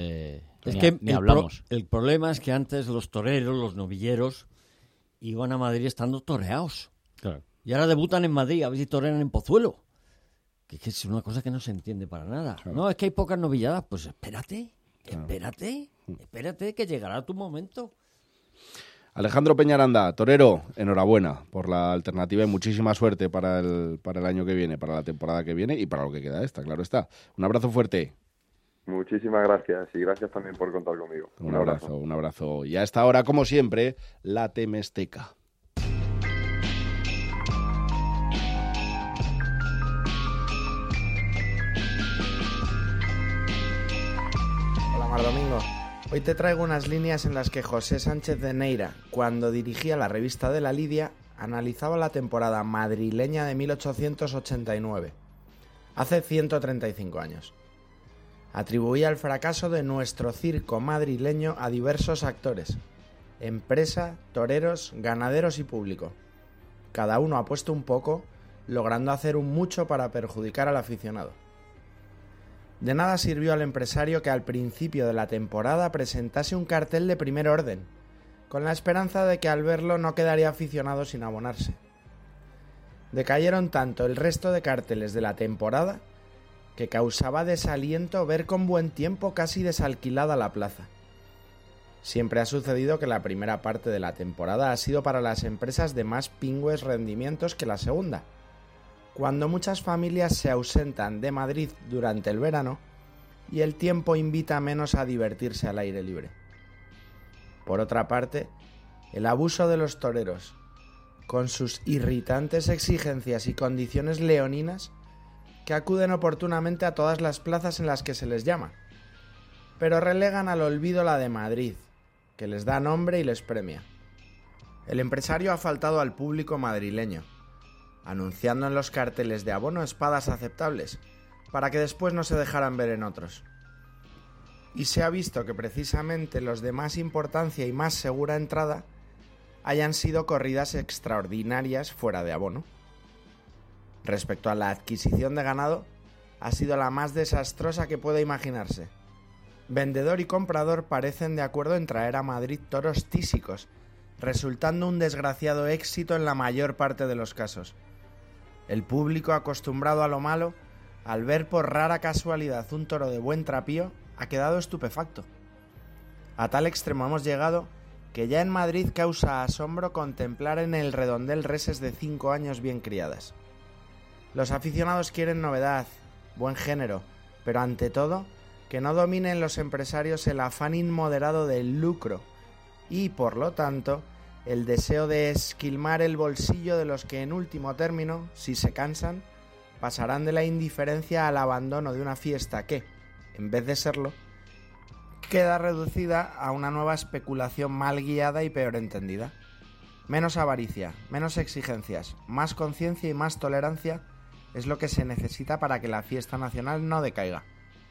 [SPEAKER 4] ni hablamos.
[SPEAKER 6] El problema es que antes los toreros, los novilleros, iban a Madrid estando toreados.
[SPEAKER 4] Claro.
[SPEAKER 6] Y ahora debutan en Madrid, a ver si torean en Pozuelo. Que es una cosa que no se entiende para nada. Claro. No, es que hay pocas novilladas. Pues espérate que llegará tu momento.
[SPEAKER 1] Alejandro Peñaranda, torero, enhorabuena por la alternativa y muchísima suerte para el año que viene, para la temporada que viene y para lo que queda esta, claro está. Un abrazo fuerte.
[SPEAKER 7] Muchísimas gracias y gracias también por contar conmigo.
[SPEAKER 1] Un abrazo. Y a esta hora, como siempre, la Temesteca.
[SPEAKER 8] Hola, Mardomingo. Hoy te traigo unas líneas en las que José Sánchez de Neira, cuando dirigía la revista de La Lidia, analizaba la temporada madrileña de 1889, hace 135 años. Atribuía el fracaso de nuestro circo madrileño a diversos actores: empresa, toreros, ganaderos y público. Cada uno ha puesto un poco, logrando hacer un mucho para perjudicar al aficionado. De nada sirvió al empresario que al principio de la temporada presentase un cartel de primer orden, con la esperanza de que al verlo no quedaría aficionado sin abonarse. Decayeron tanto el resto de carteles de la temporada que causaba desaliento ver con buen tiempo casi desalquilada la plaza. Siempre ha sucedido que la primera parte de la temporada ha sido para las empresas de más pingües rendimientos que la segunda, cuando muchas familias se ausentan de Madrid durante el verano y el tiempo invita menos a divertirse al aire libre. Por otra parte, el abuso de los toreros, con sus irritantes exigencias y condiciones leoninas, que acuden oportunamente a todas las plazas en las que se les llama, pero relegan al olvido la de Madrid, que les da nombre y les premia. El empresario ha faltado al público madrileño, anunciando en los carteles de abono espadas aceptables, para que después no se dejaran ver en otros. Y se ha visto que precisamente los de más importancia y más segura entrada hayan sido corridas extraordinarias fuera de abono. Respecto a la adquisición de ganado, ha sido la más desastrosa que pueda imaginarse. Vendedor y comprador parecen de acuerdo en traer a Madrid toros tísicos, resultando un desgraciado éxito en la mayor parte de los casos. El público, acostumbrado a lo malo, al ver por rara casualidad un toro de buen trapío, ha quedado estupefacto. A tal extremo hemos llegado que ya en Madrid causa asombro contemplar en el redondel reses de 5 años bien criadas. Los aficionados quieren novedad, buen género, pero ante todo, que no dominen los empresarios el afán inmoderado del lucro y, por lo tanto, el deseo de esquilmar el bolsillo de los que en último término, si se cansan, pasarán de la indiferencia al abandono de una fiesta que, en vez de serlo, queda reducida a una nueva especulación mal guiada y peor entendida. Menos avaricia, menos exigencias, más conciencia y más tolerancia es lo que se necesita para que la fiesta nacional no decaiga.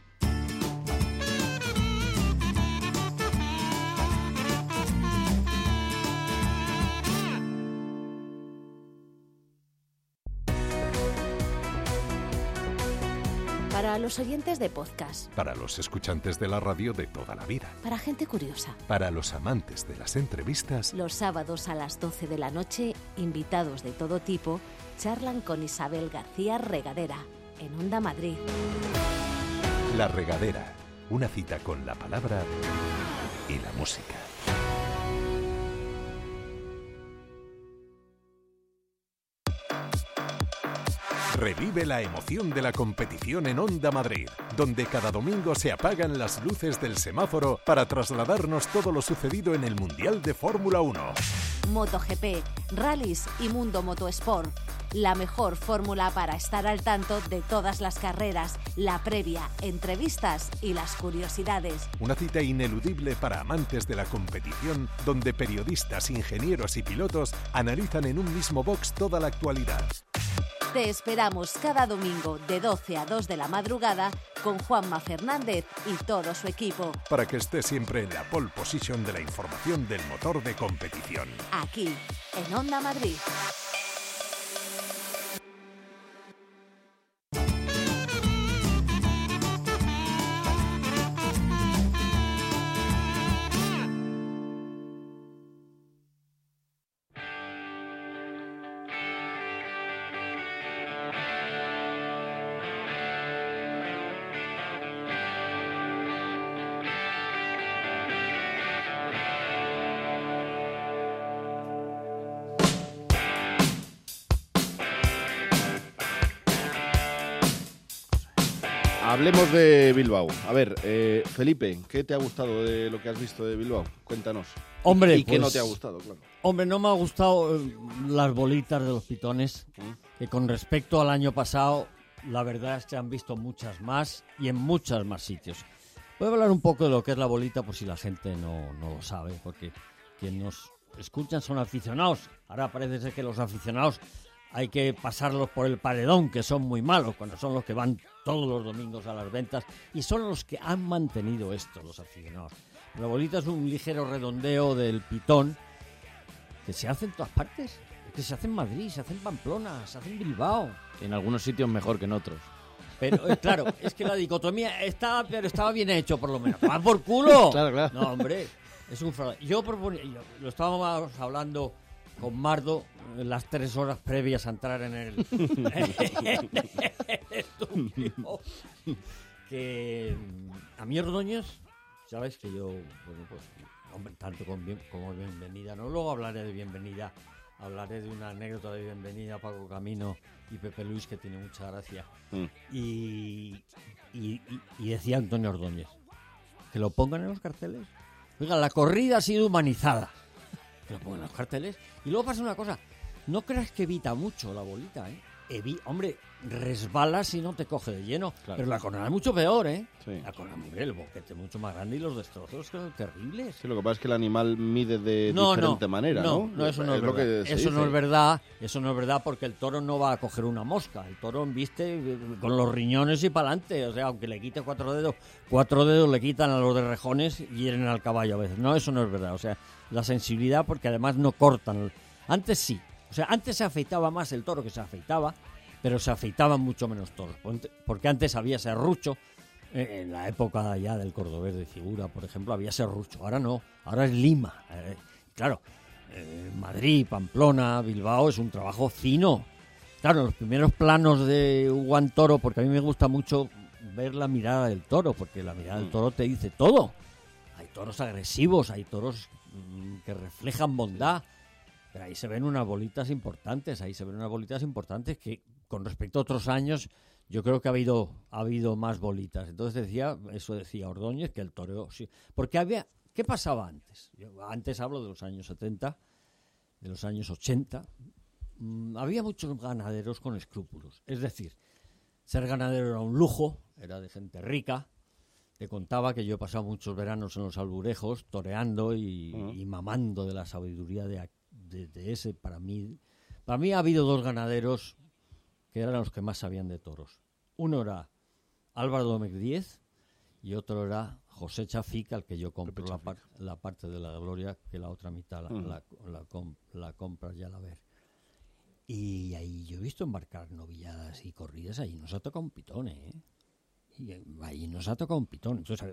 [SPEAKER 9] Para los oyentes de podcast.
[SPEAKER 3] Para los escuchantes de la radio de toda la vida.
[SPEAKER 9] Para gente curiosa.
[SPEAKER 3] Para los amantes de las entrevistas.
[SPEAKER 9] Los sábados a las 12 de la noche, invitados de todo tipo charlan con Isabel García Regadera, en Onda Madrid.
[SPEAKER 3] La Regadera, una cita con la palabra y la música. Revive la emoción de la competición en Onda Madrid, donde cada domingo se apagan las luces del semáforo para trasladarnos todo lo sucedido en el Mundial de Fórmula 1.
[SPEAKER 9] MotoGP, rallies y Mundo Motosport. La mejor fórmula para estar al tanto de todas las carreras, la previa, entrevistas y las curiosidades.
[SPEAKER 3] Una cita ineludible para amantes de la competición, donde periodistas, ingenieros y pilotos analizan en un mismo box toda la actualidad.
[SPEAKER 9] Te esperamos cada domingo de 12 a 2 de la madrugada con Juanma Fernández y todo su equipo.
[SPEAKER 3] Para que estés siempre en la pole position de la información del motor de competición.
[SPEAKER 9] Aquí, en Onda Madrid.
[SPEAKER 1] Hablemos de Bilbao. A ver, Felipe, ¿qué te ha gustado de lo que has visto de Bilbao? Cuéntanos.
[SPEAKER 6] Hombre,
[SPEAKER 1] ¿Y qué no te ha gustado? Claro.
[SPEAKER 6] Hombre, no me ha gustado las bolitas de los pitones, que con respecto al año pasado, la verdad es que han visto muchas más y en muchos más sitios. Voy a hablar un poco de lo que es la bolita, por si la gente no lo sabe, porque quienes nos escuchan son aficionados. Ahora parece ser que los aficionados hay que pasarlos por el paredón, que son muy malos, cuando son los que van todos los domingos a las ventas, y son los que han mantenido esto, los aficionados. La bolita es un ligero redondeo del pitón que se hace en todas partes. Que se hace en Madrid, se hace en Pamplona, se hace en Bilbao.
[SPEAKER 4] En algunos sitios mejor que en otros.
[SPEAKER 6] Pero, claro, es que la dicotomía estaba bien hecho, por lo menos. ¡Va por culo!
[SPEAKER 4] Claro.
[SPEAKER 6] No, hombre, es un fraude. Yo lo estábamos hablando con Mardo las 3 horas previas a entrar en el estudio. Que a mí Ordóñez, sabes que yo, bueno, pues, hombre, tanto como Bienvenida, no, luego hablaré de Bienvenida, hablaré de una anécdota de Bienvenida, Paco Camino y Pepe Luis, que tiene mucha gracia. Y decía Antonio Ordóñez, que lo pongan en los carteles. Oiga, la corrida ha sido humanizada. Que lo pongan en los carteles. Y luego pasa una cosa, no creas que evita mucho la bolita, ¿eh? Hombre, resbala si no te coge de lleno. Claro. Pero la corona es mucho peor, ¿eh? Sí. La corona, el boquete mucho más grande y los destrozos son terribles.
[SPEAKER 1] Sí, lo que pasa es que el animal mide de diferente manera, ¿no?
[SPEAKER 6] No, eso no es verdad. Eso no es verdad porque el toro no va a coger una mosca. El toro embiste con los riñones y para adelante. O sea, aunque le quite 4 dedos le quitan a los de rejones y hieren al caballo a veces. No, eso no es verdad. O sea, la sensibilidad, porque además no cortan. Antes sí. O sea, antes se afeitaba más el toro que se afeitaba, pero se afeitaban mucho menos toros. Porque antes había serrucho, en la época ya del cordobés de figura, por ejemplo, había serrucho. Ahora no, ahora es lima. Claro, Madrid, Pamplona, Bilbao es un trabajo fino. Claro, los primeros planos de Hugo Toro, porque a mí me gusta mucho ver la mirada del toro, porque la mirada del toro te dice todo. Hay toros agresivos, hay toros que reflejan bondad. Pero ahí se ven unas bolitas importantes, que con respecto a otros años yo creo que ha habido más bolitas. Entonces decía Ordóñez, que el toreo sí. Porque ¿qué pasaba antes? Antes hablo de los años 70, de los años 80. Había muchos ganaderos con escrúpulos. Es decir, ser ganadero era un lujo, era de gente rica. Te contaba que yo he pasado muchos veranos en los alburejos, toreando y mamando de la sabiduría de ese. Para mí ha habido 2 ganaderos que eran los que más sabían de toros. Uno era Álvaro Domecq Díez y otro era José Chafica, al que yo compro la parte de la gloria, que la otra mitad la compras ya a la ver. Y ahí yo he visto embarcar novilladas y corridas, ahí nos ha tocado un pitón, ¿eh? Y ahí nos ha tocado un pitón. Entonces,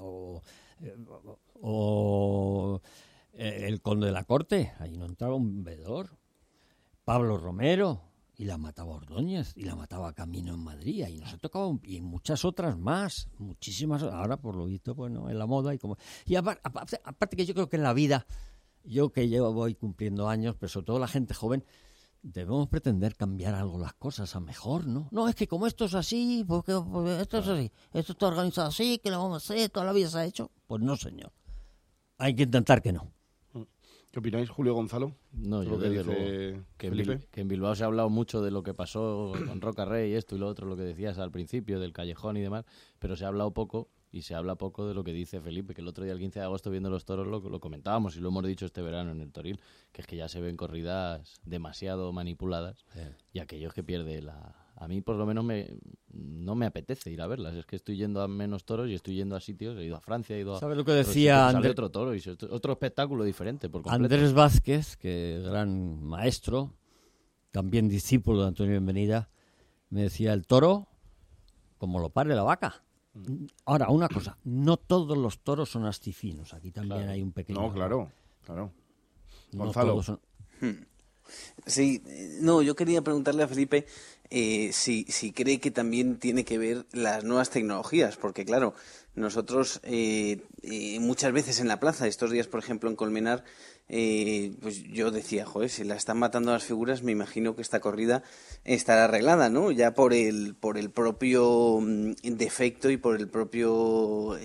[SPEAKER 6] el conde de la corte, ahí no entraba un veedor. Pablo Romero, y la mataba Ordóñez, y la mataba Camino en Madrid, ahí nos ha tocado, y muchas otras más, muchísimas. Ahora, por lo visto, bueno, en la moda y aparte que yo creo que en la vida, yo que voy cumpliendo años, pero sobre todo la gente joven, debemos pretender cambiar algo las cosas a mejor, ¿no? No, es que como esto es así, porque esto es así, esto está organizado así, que lo vamos a hacer, toda la vida se ha hecho. Pues no, señor. Hay que intentar que no.
[SPEAKER 1] ¿Qué opináis, Julio Gonzalo?
[SPEAKER 4] No, yo creo que en Bilbao se ha hablado mucho de lo que pasó con Roca Rey, esto y lo otro, lo que decías al principio, del callejón y demás, pero se ha hablado poco, y se habla poco de lo que dice Felipe, que el otro día, el 15 de agosto, viendo los toros, lo comentábamos y lo hemos dicho este verano en el Toril, que es que ya se ven corridas demasiado manipuladas, y aquellos que pierde A mí, por lo menos, no me apetece ir a verlas. Es que estoy yendo a menos toros y estoy yendo a sitios. He ido a Francia, he ido a...
[SPEAKER 6] ¿Sabes lo que decía
[SPEAKER 4] Andrés? Otro toro y otro espectáculo diferente, por completo.
[SPEAKER 6] Andrés Vázquez, que gran maestro, también discípulo de Antonio Bienvenida, me decía, el toro, como lo pare la vaca. Ahora, una cosa, no todos los toros son astifinos. Aquí también hay un pequeño...
[SPEAKER 1] No, claro.
[SPEAKER 6] Gonzalo.
[SPEAKER 1] No todos
[SPEAKER 5] Sí, no, yo quería preguntarle a Felipe si cree que también tiene que ver las nuevas tecnologías, porque claro, Nosotros muchas veces en la plaza, estos días por ejemplo en Colmenar, pues yo decía, joder, si la están matando las figuras, me imagino que esta corrida estará arreglada, ¿no? Ya por el propio defecto y por el propio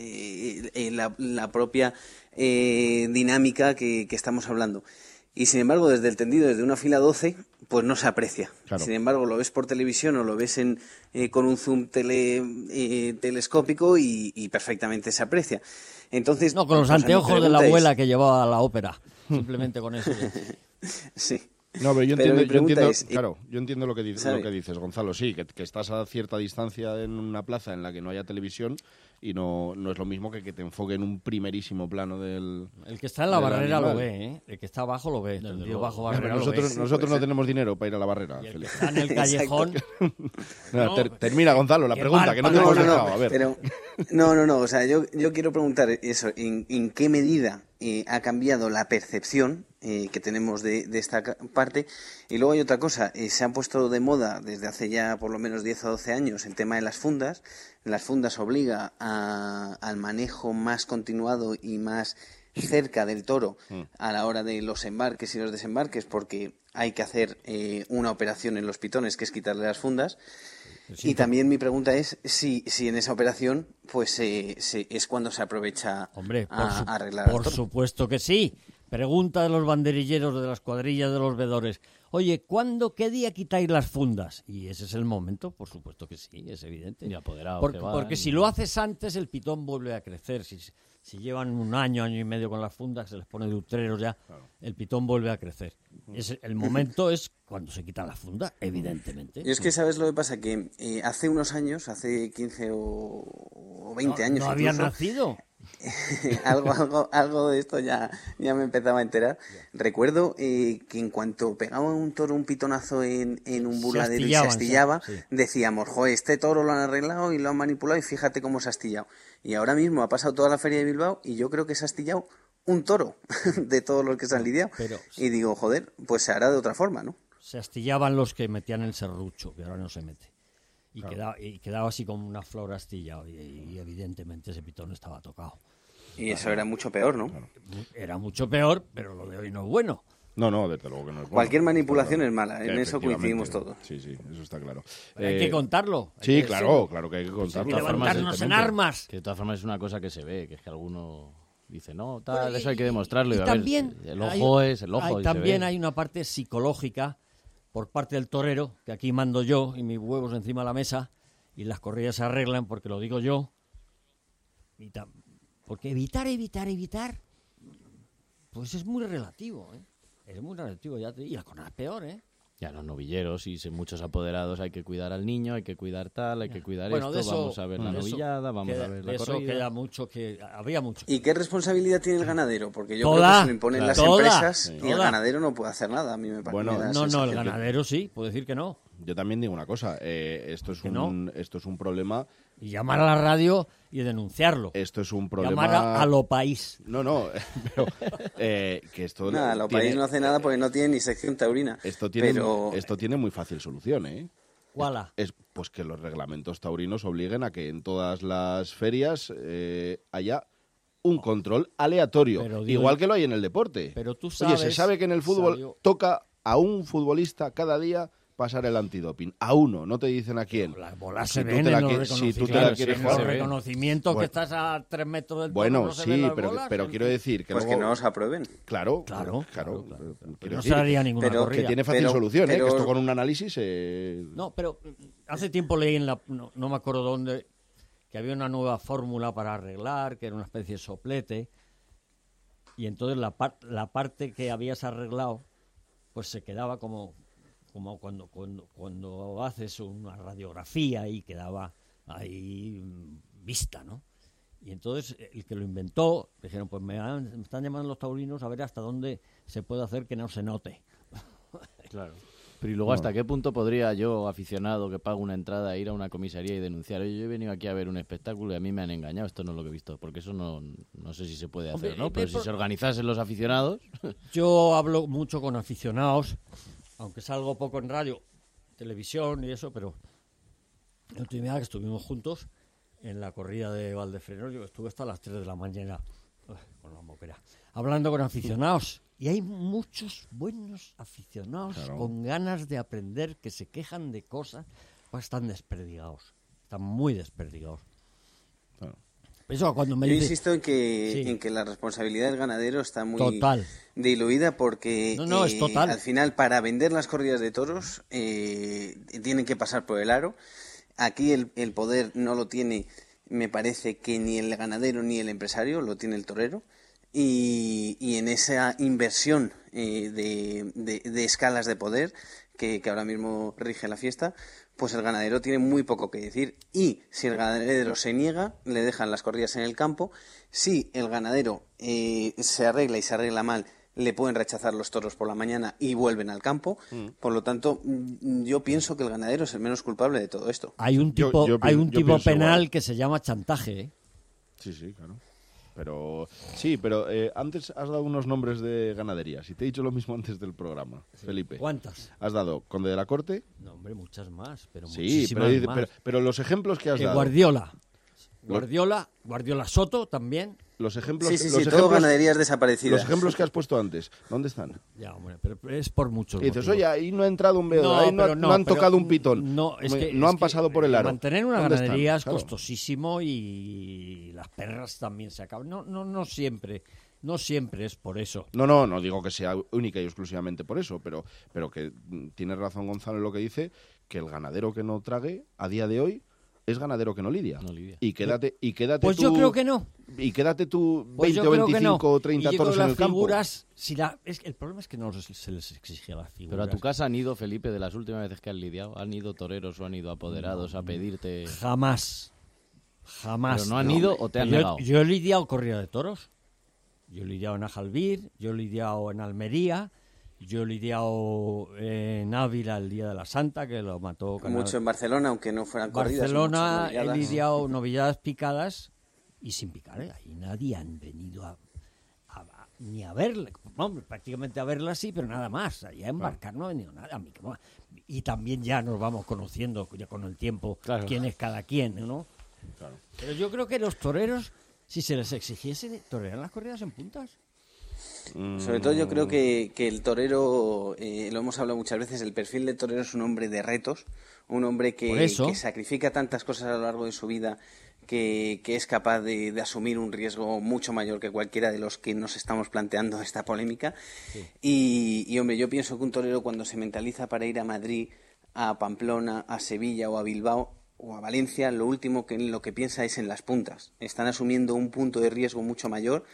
[SPEAKER 5] la propia dinámica que estamos hablando. Y sin embargo, desde el tendido, desde una fila 12, pues no se aprecia. Claro. Sin embargo, lo ves por televisión o lo ves con un zoom telescópico y perfectamente se aprecia. Entonces,
[SPEAKER 6] no, con los anteojos de la abuela que llevaba a la ópera. Simplemente con eso.
[SPEAKER 5] Sí.
[SPEAKER 1] No, pero yo entiendo lo que dices, Gonzalo. Sí, que estás a cierta distancia en una plaza en la que no haya televisión y no es lo mismo que te enfoque en un primerísimo plano del
[SPEAKER 6] El que está en la barrera animal. Lo ve, ¿eh? El que está abajo lo ve. Bajo barrera
[SPEAKER 1] nosotros no tenemos dinero para ir a la barrera.
[SPEAKER 6] Y el que está en el callejón...
[SPEAKER 1] Termina, Gonzalo, la pregunta, que no te hemos dejado. A ver.
[SPEAKER 5] Pero, no. O sea, yo quiero preguntar eso. ¿En qué medida ha cambiado la percepción que tenemos de esta parte? Y luego hay otra cosa. Se han puesto de moda desde hace ya por lo menos 10 o 12 años el tema de las fundas. Las fundas obliga al manejo más continuado y más cerca del toro a la hora de los embarques y los desembarques, porque hay que hacer una operación en los pitones, que es quitarle las fundas. Y también mi pregunta es si en esa operación pues es cuando se aprovecha a arreglar al toro.
[SPEAKER 6] Por supuesto que sí. Pregunta de los banderilleros de las cuadrillas de los vedores. Oye, ¿qué día quitáis las fundas? Y ese es el momento, por supuesto que sí, es evidente.
[SPEAKER 4] Y apoderado
[SPEAKER 6] porque si lo haces antes, el pitón vuelve a crecer. Si llevan un año y medio con las fundas, se les pone de utreros ya, claro. El pitón vuelve a crecer. El momento es cuando se quita la funda, evidentemente.
[SPEAKER 5] Y es que, ¿sabes lo que pasa? Que hace unos años, hace 15 o 20 años
[SPEAKER 6] ¿No había nacido?
[SPEAKER 5] algo de esto ya me empezaba a enterar. Recuerdo que en cuanto pegaba un toro un pitonazo en un burladero y se astillaba, decíamos, joder, este toro lo han arreglado y lo han manipulado y fíjate cómo se ha astillado. Y ahora mismo ha pasado toda la feria de Bilbao y yo creo que se ha astillado un toro de todos los que se han lidiado. Y digo, joder, pues se hará de otra forma, ¿no?
[SPEAKER 6] Se astillaban los que metían el serrucho, que ahora no se mete. Y, claro. quedaba así como una flor astillada y evidentemente ese pitón estaba tocado.
[SPEAKER 5] Y eso era mucho peor, ¿no?
[SPEAKER 6] Claro. Era mucho peor, pero lo de hoy no es bueno.
[SPEAKER 1] No, desde luego que no es bueno.
[SPEAKER 5] Cualquier manipulación es mala, en eso coincidimos todos.
[SPEAKER 1] Sí, eso está claro.
[SPEAKER 6] Hay que contarlo.
[SPEAKER 1] Sí, claro que hay que contarlo.
[SPEAKER 6] Hay que levantarnos en armas.
[SPEAKER 4] Que de todas formas es una cosa que se ve, que es que alguno dice, no, tal, eso hay que demostrarlo.
[SPEAKER 6] Y también
[SPEAKER 4] el ojo es el ojo.
[SPEAKER 6] También hay una parte psicológica por parte del torero, que aquí mando yo y mis huevos encima de la mesa, y las corridas se arreglan porque lo digo yo. Porque evitar, pues es muy relativo, ¿eh? Es muy relativo, y la corrida es peor, ¿eh?
[SPEAKER 4] Ya los novilleros y muchos apoderados hay que cuidar al niño, hay que cuidar tal, hay que cuidar
[SPEAKER 6] esto,
[SPEAKER 4] vamos a ver la novillada, vamos a ver la corrida.
[SPEAKER 6] Había mucho.
[SPEAKER 5] ¿Y qué responsabilidad tiene el ganadero? Porque yo creo que se lo imponen las empresas y el ganadero no puede hacer nada, a mí me parece.
[SPEAKER 6] Bueno, no, el ganadero sí, puede decir que no.
[SPEAKER 1] Yo también digo una cosa, esto es un problema.
[SPEAKER 6] Y llamar a la radio y denunciarlo.
[SPEAKER 1] Esto es un problema.
[SPEAKER 6] Llamar a Lo País.
[SPEAKER 1] No, pero que esto.
[SPEAKER 5] Nada, Lo País no hace nada porque no tiene ni sección taurina.
[SPEAKER 1] Esto tiene muy fácil solución, ¿eh?
[SPEAKER 6] ¿Cuál?
[SPEAKER 1] Pues que los reglamentos taurinos obliguen a que en todas las ferias haya un control aleatorio, igual que lo hay en el deporte.
[SPEAKER 6] Pero tú sabes.
[SPEAKER 1] Oye, se sabe que en el fútbol toca a un futbolista cada día pasar el antidoping. A uno, no te dicen a quién.
[SPEAKER 6] Las bolas se ven en los reconocimientos que estás a 3 metros del toro.
[SPEAKER 1] Bueno,
[SPEAKER 6] no se ven las bolas,
[SPEAKER 1] pero quiero decir que
[SPEAKER 5] pues
[SPEAKER 1] luego...
[SPEAKER 5] que no os aprueben.
[SPEAKER 1] Claro.
[SPEAKER 6] No se haría ninguna
[SPEAKER 1] pero
[SPEAKER 6] corrida.
[SPEAKER 1] Que tiene fácil solución, que esto con un análisis...
[SPEAKER 6] No, pero hace tiempo leí no me acuerdo dónde, que había una nueva fórmula para arreglar, que era una especie de soplete, y entonces la parte que habías arreglado, pues se quedaba como cuando haces una radiografía y quedaba ahí vista, ¿no? Y entonces el que lo inventó, dijeron, pues me están llamando los taurinos a ver hasta dónde se puede hacer que no se note.
[SPEAKER 4] Claro. Pero y luego, ¿hasta qué punto podría yo, aficionado, que pago una entrada, ir a una comisaría y denunciar? Oye, yo he venido aquí a ver un espectáculo y a mí me han engañado, esto no es lo que he visto, porque eso no sé si se puede hacer, ¿no? Pero si se organizasen los aficionados...
[SPEAKER 6] Yo hablo mucho con aficionados, aunque salgo poco en radio, televisión y eso, pero la última vez que estuvimos juntos, en la corrida de Valdefresno, yo estuve hasta las 3 de la mañana con la moquera, hablando con aficionados. Y hay muchos buenos aficionados con ganas de aprender, que se quejan de cosas, pues están desperdigados. Están muy desperdigados.
[SPEAKER 1] Claro.
[SPEAKER 6] Eso, cuando me
[SPEAKER 5] Yo
[SPEAKER 6] dice...
[SPEAKER 5] insisto en que la responsabilidad del ganadero está muy
[SPEAKER 6] total.
[SPEAKER 5] diluida, porque
[SPEAKER 6] es total.
[SPEAKER 5] Al final, para vender las corridas de toros tienen que pasar por el aro. Aquí el poder no lo tiene, me parece, que ni el ganadero ni el empresario, lo tiene el torero. Y en esa inversión de escalas de poder que ahora mismo rige la fiesta, pues el ganadero tiene muy poco que decir. Y si el ganadero se niega, le dejan las corridas en el campo. Si el ganadero se arregla y se arregla mal, le pueden rechazar los toros por la mañana y vuelven al campo. Por lo tanto, yo pienso que el ganadero es el menos culpable de todo esto.
[SPEAKER 6] Hay un tipo, tipo penal que se llama chantaje, ¿eh?
[SPEAKER 1] Sí, claro. Pero antes has dado unos nombres de ganaderías y te he dicho lo mismo antes del programa, Felipe.
[SPEAKER 6] ¿Cuántas?
[SPEAKER 1] Has dado Conde de la Corte.
[SPEAKER 6] No, hombre, muchas más, pero
[SPEAKER 1] sí,
[SPEAKER 6] muchísimas más.
[SPEAKER 1] Pero los ejemplos que has dado.
[SPEAKER 6] Guardiola Soto también.
[SPEAKER 1] Los ejemplos,
[SPEAKER 5] todo ganaderías desaparecidas.
[SPEAKER 1] Los ejemplos que has puesto antes, ¿dónde están?
[SPEAKER 6] Ya, hombre, pero es por muchos
[SPEAKER 1] y dices,
[SPEAKER 6] motivos.
[SPEAKER 1] oye, ahí no ha entrado un veedor, ahí no han tocado un pitón.
[SPEAKER 6] No
[SPEAKER 1] han pasado por el aro.
[SPEAKER 6] Mantener una ganadería es costosísimo y las perras también se acaban. No siempre es por eso.
[SPEAKER 1] No digo que sea única y exclusivamente por eso, pero que tiene razón Gonzalo en lo que dice, que el ganadero que no trague, a día de hoy, es ganadero que no lidia. Y quédate
[SPEAKER 6] pues
[SPEAKER 1] tú,
[SPEAKER 6] yo creo que no.
[SPEAKER 1] Y quédate tú 20 o 25 o 30 toros en el campo.
[SPEAKER 6] El problema es que no se les exige a las figuras.
[SPEAKER 4] Pero a tu casa han ido, Felipe, de las últimas veces que has lidiado, ¿han ido toreros o han ido apoderados a pedirte...?
[SPEAKER 6] Jamás.
[SPEAKER 4] ¿Pero no han ido o te han negado?
[SPEAKER 6] Yo he lidiado corrida de toros. Yo he lidiado en Ajalbir, yo he lidiado en Almería... Yo he lidiado en Ávila el Día de la Santa, que lo mató...
[SPEAKER 5] Mucho en Barcelona, aunque no fueran corridas.
[SPEAKER 6] Barcelona he lidiado novilladas picadas y sin picar, ¿eh? Ahí nadie han venido ni a verla. Hombre, prácticamente a verla sí, pero nada más. Allá a embarcar no ha venido nada. Y también ya nos vamos conociendo ya con el tiempo quién es cada quien, ¿no? Claro. Pero yo creo que los toreros, si se les exigiese, torearan las corridas en puntas.
[SPEAKER 5] Sobre todo yo creo que el torero, lo hemos hablado muchas veces, el perfil del torero es un hombre de retos, un hombre que sacrifica tantas cosas a lo largo de su vida, que es capaz de asumir un riesgo mucho mayor que cualquiera de los que nos estamos planteando esta polémica. Sí. Y hombre, yo pienso que un torero, cuando se mentaliza para ir a Madrid, a Pamplona, a Sevilla o a Bilbao o a Valencia, lo último en lo que piensa es en las puntas. Están asumiendo un punto de riesgo mucho mayor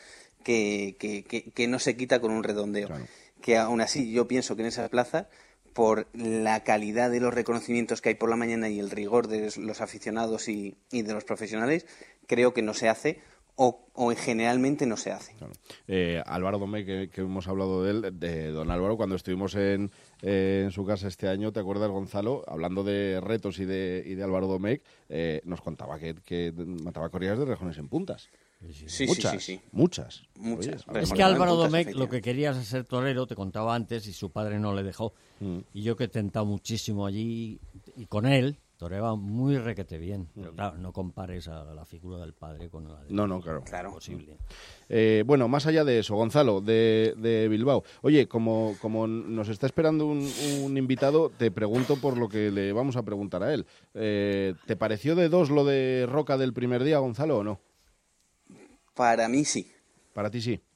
[SPEAKER 5] que no se quita con un redondeo. Claro. Que aún así yo pienso que en esas plazas, por la calidad de los reconocimientos que hay por la mañana y el rigor de los aficionados y de los profesionales, creo que no se hace o generalmente no se hace.
[SPEAKER 1] Claro. Álvaro Domecq, que hemos hablado de él, de don Álvaro, cuando estuvimos en su casa este año, ¿te acuerdas, Gonzalo? Hablando de retos y de Álvaro Domecq, nos contaba que mataba corridas de rejones en puntas.
[SPEAKER 5] Sí.
[SPEAKER 1] Muchas.
[SPEAKER 5] Oye,
[SPEAKER 6] es que Álvaro Domecq lo que quería es ser torero, te contaba antes, y su padre no le dejó. Y yo que he tentado muchísimo allí, y con él, toreaba muy requete bien. Pero claro, no compares a la figura del padre con la de...
[SPEAKER 1] No, claro.
[SPEAKER 6] Imposible.
[SPEAKER 1] Bueno, más allá de eso, Gonzalo, de Bilbao. Oye, como nos está esperando un invitado, te pregunto por lo que le vamos a preguntar a él. ¿Te pareció de dos lo de Roca del primer día, Gonzalo, o no?
[SPEAKER 5] Para mí sí.
[SPEAKER 1] ¿Para ti sí?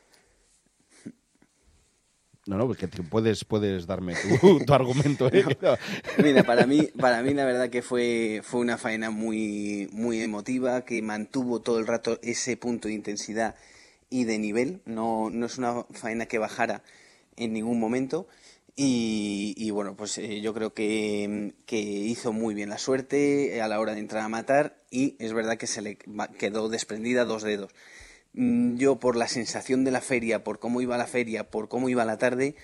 [SPEAKER 1] No, porque puedes darme tu argumento.
[SPEAKER 5] No. Mira, para mí la verdad que fue una faena muy, muy emotiva, que mantuvo todo el rato ese punto de intensidad y de nivel. No es una faena que bajara en ningún momento. Y bueno, pues yo creo que hizo muy bien la suerte a la hora de entrar a matar, y es verdad que se le quedó desprendida 2 dedos. Yo, por la sensación de la feria, por cómo iba la feria, por cómo iba la tarde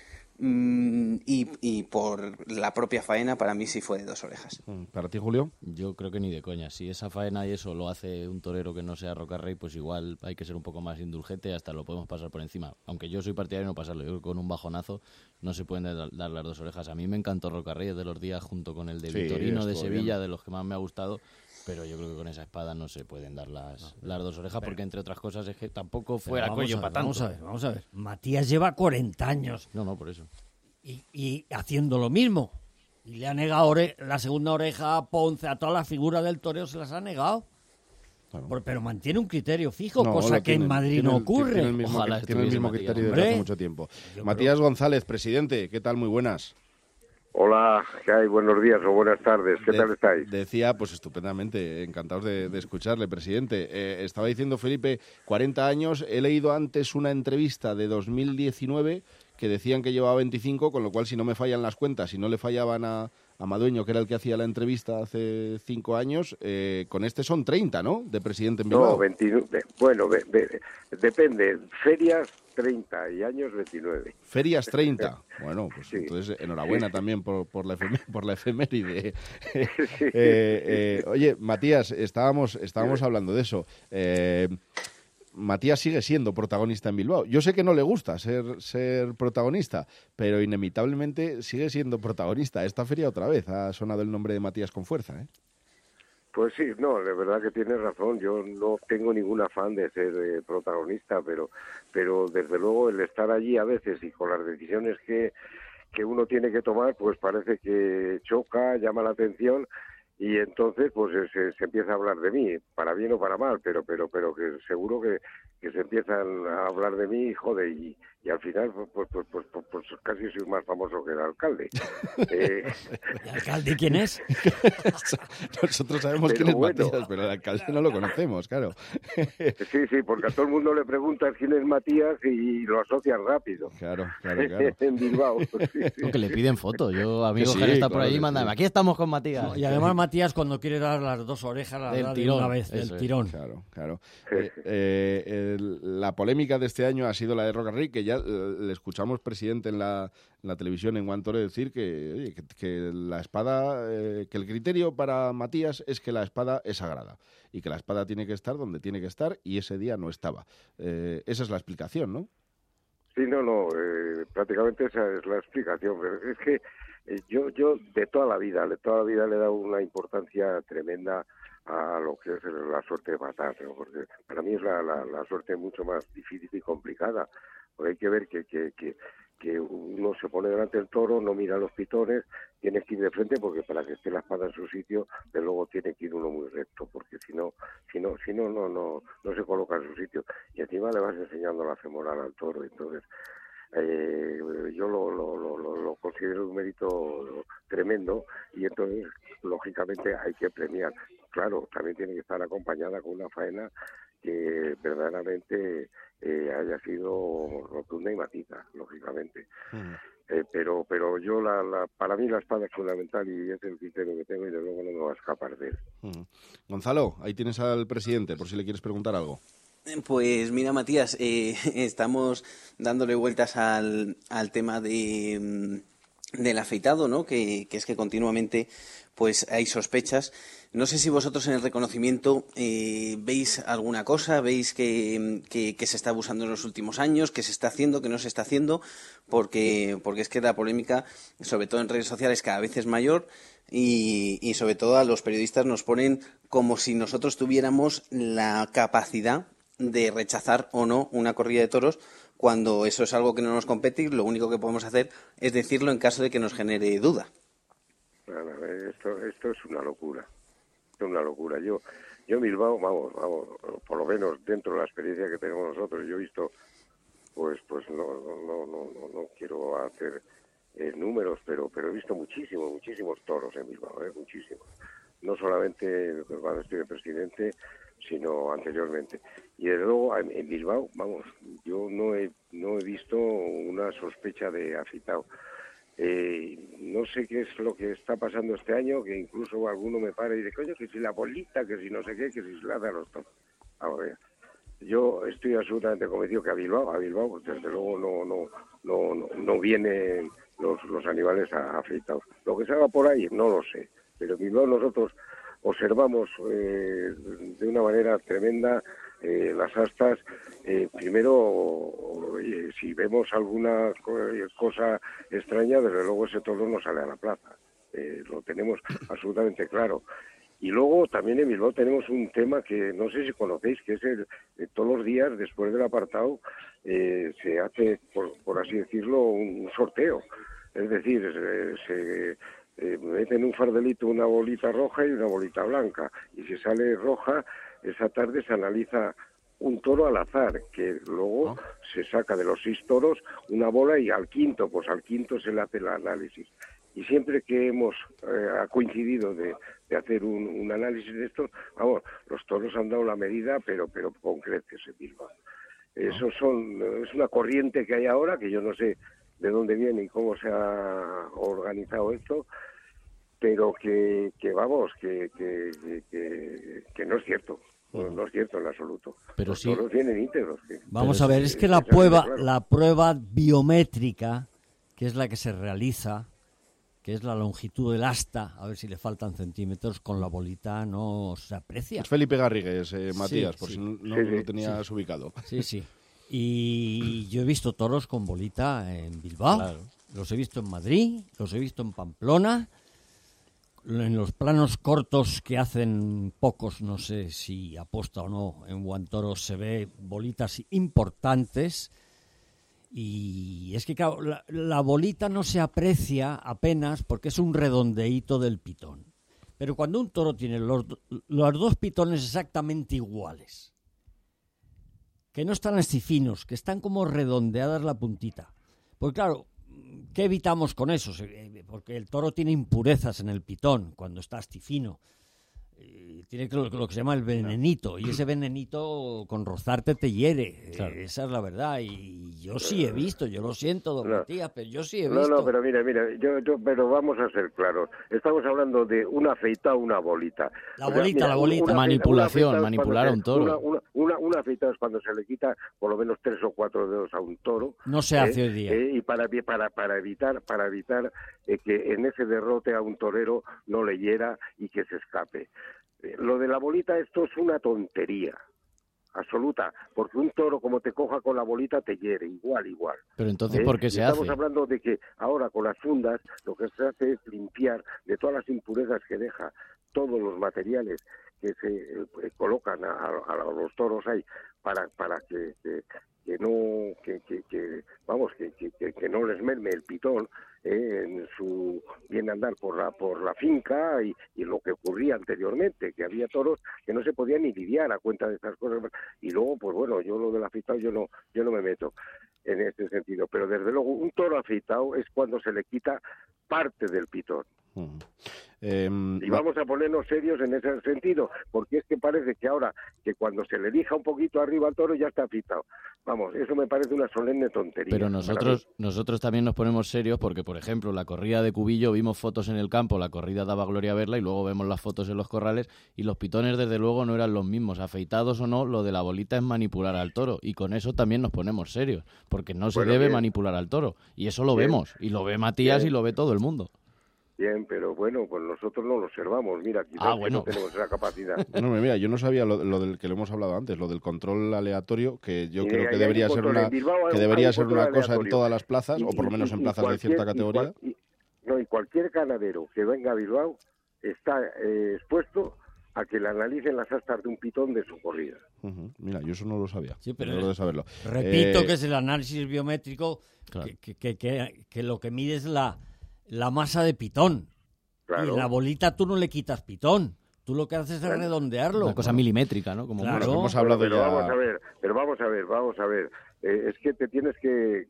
[SPEAKER 5] y por la propia faena, para mí sí fue de 2 orejas.
[SPEAKER 1] ¿Para ti, Julio?
[SPEAKER 4] Yo creo que ni de coña. Si esa faena y eso lo hace un torero que no sea Rocarrey, pues igual hay que ser un poco más indulgente, hasta lo podemos pasar por encima. Aunque yo soy partidario de no pasarlo. Yo creo que con un bajonazo no se pueden dar las 2 orejas. A mí me encantó Rocarrey, de los días, junto con el de Vitorino de Sevilla, bien. De los que más me ha gustado. Pero yo creo que con esa espada no se pueden dar las dos orejas, porque entre otras cosas es que tampoco fuera cuello para tanto.
[SPEAKER 6] Vamos a ver. Matías lleva 40 años.
[SPEAKER 4] No, por eso.
[SPEAKER 6] Y haciendo lo mismo. Y le ha negado la segunda oreja a Ponce, a toda la figura del toreo se las ha negado. Claro. Pero mantiene un criterio fijo, cosa que en Madrid no ocurre.
[SPEAKER 1] Tiene el mismo criterio desde hace mucho tiempo. Matías González, presidente, ¿qué tal? Muy buenas.
[SPEAKER 10] Hola, ¿qué hay? Buenos días o buenas tardes. ¿Qué tal estáis?
[SPEAKER 1] Decía, pues estupendamente, encantados de escucharle, presidente. Estaba diciendo Felipe, 40 años, he leído antes una entrevista de 2019 que decían que llevaba 25, con lo cual si no me fallan las cuentas, si no le fallaban a Madueño, que era el que hacía la entrevista hace 5 años, con este son 30, ¿no?, de presidente en Bilbao.
[SPEAKER 10] No, 29. Bueno, depende. Ferias 30 y años 29.
[SPEAKER 1] Ferias 30. Bueno, pues sí. Entonces enhorabuena también por la efeméride. Sí. Oye, Matías, estábamos hablando de eso. Matías sigue siendo protagonista en Bilbao. Yo sé que no le gusta ser protagonista, pero inevitablemente sigue siendo protagonista. Esta feria otra vez ha sonado el nombre de Matías con fuerza, ¿eh?
[SPEAKER 10] Pues sí, no, de verdad que tienes razón. Yo no tengo ningún afán de ser protagonista, pero desde luego el estar allí a veces y con las decisiones que uno tiene que tomar, pues parece que choca, llama la atención. Y entonces pues se empieza a hablar de mí, para bien o para mal, pero que seguro que se empiezan a hablar de mí, joder, y al final pues casi soy más famoso que el alcalde.
[SPEAKER 6] ¿El alcalde quién es?
[SPEAKER 1] Nosotros sabemos quién es Matías, pero el alcalde no lo conocemos, claro.
[SPEAKER 10] Sí, porque a todo el mundo le preguntas quién es Matías y lo asocian rápido.
[SPEAKER 1] Claro.
[SPEAKER 10] En Bilbao. Sí.
[SPEAKER 4] No, que le piden fotos. Yo, amigo que está por ahí, mándame. Aquí estamos con Matías.
[SPEAKER 6] No, y además Matías, cuando quiere dar las dos orejas, las da de una vez, del tirón.
[SPEAKER 1] Claro. La polémica de este año ha sido la de Roca Rey, que ya le escuchamos, presidente, en la televisión en Guantore decir que la espada, que el criterio para Matías es que la espada es sagrada y que la espada tiene que estar donde tiene que estar, y ese día no estaba. Esa es la explicación, ¿no?
[SPEAKER 10] Sí, no, prácticamente esa es la explicación. Pero es que yo de toda la vida le he dado una importancia tremenda a lo que es la suerte de matar, ¿no? Porque para mí es la suerte mucho más difícil y complicada, porque hay que ver que uno se pone delante del toro, no mira los pitones, tiene que ir de frente, porque para que esté la espada en su sitio, de luego tiene que ir uno muy recto, porque si no se coloca en su sitio, y encima le vas enseñando la femoral al toro. Entonces yo lo considero un mérito tremendo, y entonces lógicamente hay que premiar. Claro, también tiene que estar acompañada con una faena que verdaderamente haya sido rotunda y matita, lógicamente. Pero yo para mí la espada es fundamental, y es el criterio que tengo, y de luego no me va a escapar de él.
[SPEAKER 1] Gonzalo, ahí tienes al presidente, por si le quieres preguntar algo.
[SPEAKER 5] Pues mira, Matías, estamos dándole vueltas al tema del afeitado, ¿no? Que es que continuamente pues hay sospechas. No sé si vosotros en el reconocimiento veis alguna cosa, veis que se está abusando en los últimos años, que se está haciendo, que no se está haciendo, porque es que la polémica, sobre todo en redes sociales, cada vez es mayor, y sobre todo a los periodistas nos ponen como si nosotros tuviéramos la capacidad de rechazar o no una corrida de toros, cuando eso es algo que no nos compete, y lo único que podemos hacer es decirlo en caso de que nos genere duda.
[SPEAKER 10] Esto es una locura. Es una locura. Yo en Bilbao, vamos, por lo menos dentro de la experiencia que tenemos nosotros, yo he visto, pues no quiero hacer números, pero he visto muchísimos toros en Bilbao, muchísimos. No solamente cuando estoy de presidente, sino anteriormente. Y desde luego en Bilbao, vamos, yo no he visto una sospecha de afeitado. No sé qué es lo que está pasando este año, que incluso alguno me para y dice, coño, que si la bolita, que si no sé qué, que si se la da los toros. Ahora, yo estoy absolutamente convencido que a Bilbao, pues desde luego no vienen los animales afeitados. Lo que se haga por ahí, no lo sé. Pero en Bilbao nosotros observamos de una manera tremenda las astas. Primero, si vemos alguna cosa extraña, desde luego ese toro no sale a la plaza. Lo tenemos absolutamente claro. Y luego también en Bilbao tenemos un tema que no sé si conocéis, que es todos los días después del apartado se hace, por así decirlo, un sorteo. Es decir, se meten un fardelito una bolita roja y una bolita blanca. Y si sale roja, esa tarde se analiza un toro al azar, que luego se saca de los 6 toros una bola y al quinto se le hace el análisis. Y siempre que hemos ha coincidido de hacer un análisis de esto, vamos, los toros han dado la medida, pero con creces en Bilbao. Es una corriente que hay ahora, que yo no sé de dónde viene y cómo se ha organizado esto, pero que vamos, que no es cierto. No es cierto en absoluto.
[SPEAKER 4] Pero
[SPEAKER 10] los
[SPEAKER 4] sí.
[SPEAKER 10] toros vienen íntegros.
[SPEAKER 6] Vamos a ver, es que la prueba biométrica, que es la que se realiza, que es la longitud del asta, a ver si le faltan centímetros, con la bolita no se aprecia.
[SPEAKER 1] Es Felipe Garrigues, Matías, por
[SPEAKER 6] sí.
[SPEAKER 1] si no lo tenías ubicado.
[SPEAKER 6] Sí. Y yo he visto toros con bolita en Bilbao, claro. Los he visto en Madrid, los he visto en Pamplona. En los planos cortos que hacen pocos, no sé si aposta o no, en Guantoro se ve bolitas importantes y es que claro, la bolita no se aprecia apenas porque es un redondeíto del pitón. Pero cuando un toro tiene los 2 pitones exactamente iguales, que no están así finos, que están como redondeadas la puntita, pues claro, ¿qué evitamos con eso? Porque el toro tiene impurezas en el pitón cuando está astifino. Tiene lo que se llama el venenito, y ese venenito con rozarte te hiere. Claro. Esa es la verdad. Y yo sí he visto, yo lo siento, don Matías, pero yo sí he visto.
[SPEAKER 10] No, pero mira, pero vamos a ser claros. Estamos hablando de una afeitada, una bolita.
[SPEAKER 6] La bolita.
[SPEAKER 4] Manipulación, manipular a un toro.
[SPEAKER 10] Una afeitada es cuando se le quita por lo menos 3 o 4 dedos a un toro.
[SPEAKER 6] No se hace hoy día.
[SPEAKER 10] Y para evitar que en ese derrote a un torero no le hiera y que se escape. Lo de la bolita, esto es una tontería absoluta, porque un toro como te coja con la bolita te hiere, igual.
[SPEAKER 4] Pero entonces, ¿por qué se hace?
[SPEAKER 10] Estamos hablando de que ahora con las fundas lo que se hace es limpiar de todas las impurezas que deja todos los materiales que se colocan a los toros ahí para que no les merme el pitón en su bien andar por la finca y lo que ocurría anteriormente, que había toros que no se podían ni lidiar a cuenta de estas cosas. Y luego, pues bueno, yo lo del afeitado yo no me meto en este sentido, pero desde luego un toro afeitado es cuando se le quita parte del pitón. Y vamos a ponernos serios en ese sentido, porque es que parece que ahora, que cuando se le lija un poquito arriba al toro ya está afeitado. Vamos, eso me parece una solemne tontería.
[SPEAKER 4] Pero nosotros también nos ponemos serios porque, por ejemplo, la corrida de Cubillo, vimos fotos en el campo, la corrida daba gloria verla y luego vemos las fotos en los corrales y los pitones desde luego no eran los mismos, afeitados o no, lo de la bolita es manipular al toro y con eso también nos ponemos serios, porque no se debe manipular al toro y eso lo vemos y lo ve Matías y lo ve todo el mundo.
[SPEAKER 10] Bien, pero bueno, pues nosotros no lo observamos. Mira, quizás no tenemos esa capacidad.
[SPEAKER 1] No, mira, yo no sabía lo del que le hemos hablado antes, lo del control aleatorio, que yo creo que debería ser una cosa en todas las plazas, o por lo menos en plazas de cierta categoría.
[SPEAKER 10] Y cualquier ganadero que venga a Bilbao está expuesto a que le analicen las astas de un pitón de su corrida.
[SPEAKER 1] Mira, yo eso no lo sabía.
[SPEAKER 6] Sí, pero
[SPEAKER 1] no lo de saberlo.
[SPEAKER 6] Repito que es el análisis biométrico, claro, que lo que mide es la masa de pitón. Claro. Y la bolita tú no le quitas pitón. Tú lo que haces es redondearlo.
[SPEAKER 4] Una cosa milimétrica, ¿no? Como
[SPEAKER 6] claro.
[SPEAKER 1] Hemos hablado
[SPEAKER 10] pero
[SPEAKER 1] ya...
[SPEAKER 10] vamos a ver. Es que te tienes que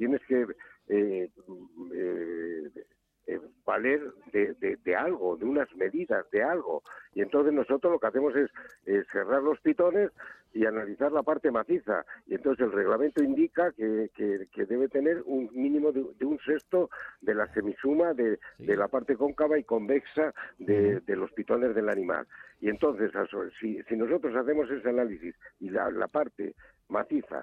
[SPEAKER 10] valer de algo, de unas medidas, de algo. Y entonces nosotros lo que hacemos es cerrar los pitones y analizar la parte maciza. Y entonces el reglamento indica que debe tener un mínimo de un sexto de la semisuma de la parte cóncava y convexa de los pitones del animal. Y entonces, si nosotros hacemos ese análisis y la parte maciza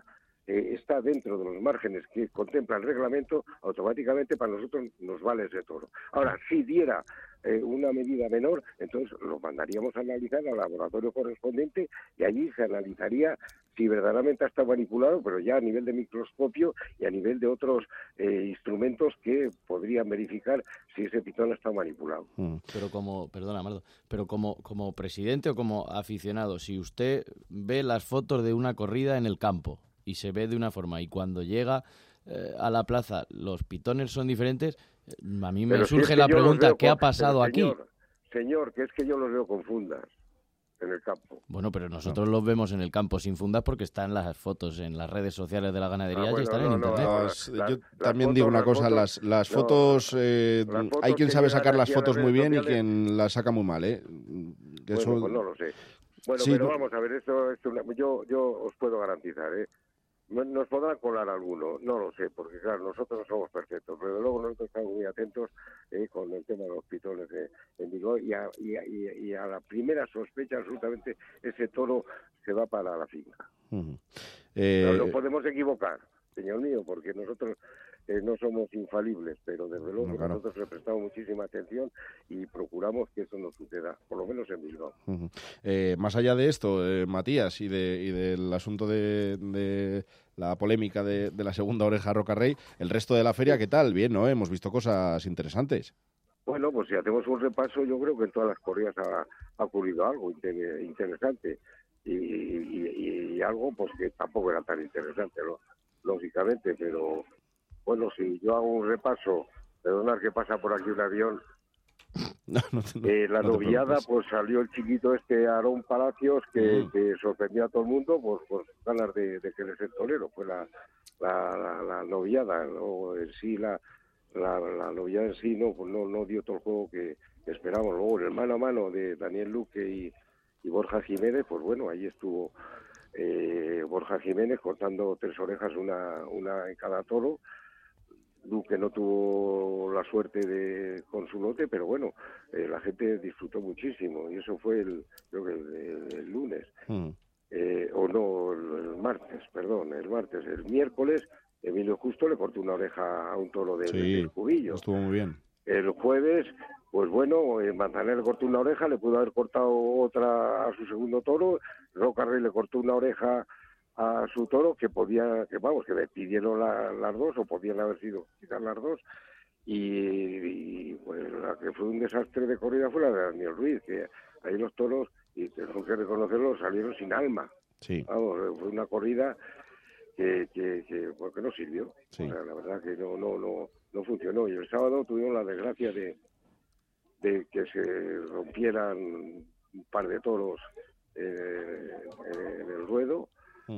[SPEAKER 10] está dentro de los márgenes que contempla el reglamento, automáticamente para nosotros nos vale ese toro. Ahora, si diera una medida menor, entonces lo mandaríamos a analizar al laboratorio correspondiente y allí se analizaría si verdaderamente está manipulado, pero ya a nivel de microscopio y a nivel de otros instrumentos que podrían verificar si ese pitón está manipulado.
[SPEAKER 4] Pero perdona, Mardo, pero como presidente o como aficionado, si usted ve las fotos de una corrida en el campo y se ve de una forma, y cuando llega a la plaza los pitones son diferentes, a mí me surge la pregunta, ¿qué ha pasado aquí?
[SPEAKER 10] Señor, que es que yo los veo con fundas en el campo.
[SPEAKER 4] Bueno, pero nosotros los vemos en el campo sin fundas porque están las fotos en las redes sociales de la ganadería y están en internet.
[SPEAKER 1] Yo también digo una cosa, las fotos, hay quien sabe sacar las fotos muy bien y quien las saca muy mal, ¿eh?
[SPEAKER 10] Eso... Bueno, pues no lo sé. Bueno, sí, pero vamos a ver, yo os puedo garantizar, nos podrán colar alguno, no lo sé, porque claro, nosotros no somos perfectos, pero luego nosotros estamos muy atentos con el tema de los pitones en Bilbao y a la primera sospecha absolutamente ese toro se va para la finca. No nos podemos equivocar, señor mío, porque nosotros no somos infalibles, pero desde luego nosotros le prestamos muchísima atención y procuramos que eso no suceda, por lo menos en Bilbao.
[SPEAKER 1] Más allá de esto, Matías, y del asunto de la polémica de la segunda oreja Roca Rey, el resto de la feria, ¿qué tal? Bien, ¿no? Hemos visto cosas interesantes.
[SPEAKER 10] Bueno, pues si hacemos un repaso, yo creo que en todas las corridas ha ocurrido algo interesante y algo pues que tampoco era tan interesante, ¿no? Lógicamente, pero bueno, si yo hago un repaso, perdonad que pasa por aquí un avión, la novillada, pues salió el chiquito Aarón Palacios, que sorprendió a todo el mundo, pues ganas de que él es el torero, fue la novillada, o en sí la novillada en sí no dio todo el juego que esperamos. Luego el mano a mano de Daniel Luque y Borja Jiménez, pues bueno, ahí estuvo Borja Jiménez cortando 3 orejas, una en cada toro. Luque no tuvo la suerte con su lote, pero bueno, la gente disfrutó muchísimo y eso fue creo que el lunes, o no, el martes. El miércoles Emilio Justo le cortó una oreja a un toro del Cubillo.
[SPEAKER 1] Estuvo muy bien.
[SPEAKER 10] El jueves, pues bueno, Manzanero le cortó una oreja, le pudo haber cortado otra a su segundo toro, Roca Rey le cortó una oreja a su toro que le pidieron las dos, o podían haber sido quitar las dos, y pues la que fue un desastre de corrida fue la de Daniel Ruiz, que ahí los toros, y tengo que reconocerlo, salieron sin alma.
[SPEAKER 1] Sí.
[SPEAKER 10] Vamos, fue una corrida que no sirvió.
[SPEAKER 1] Sí.
[SPEAKER 10] O sea, la verdad que no funcionó, y el sábado tuvimos la desgracia de que se rompieran un par de toros en el ruedo.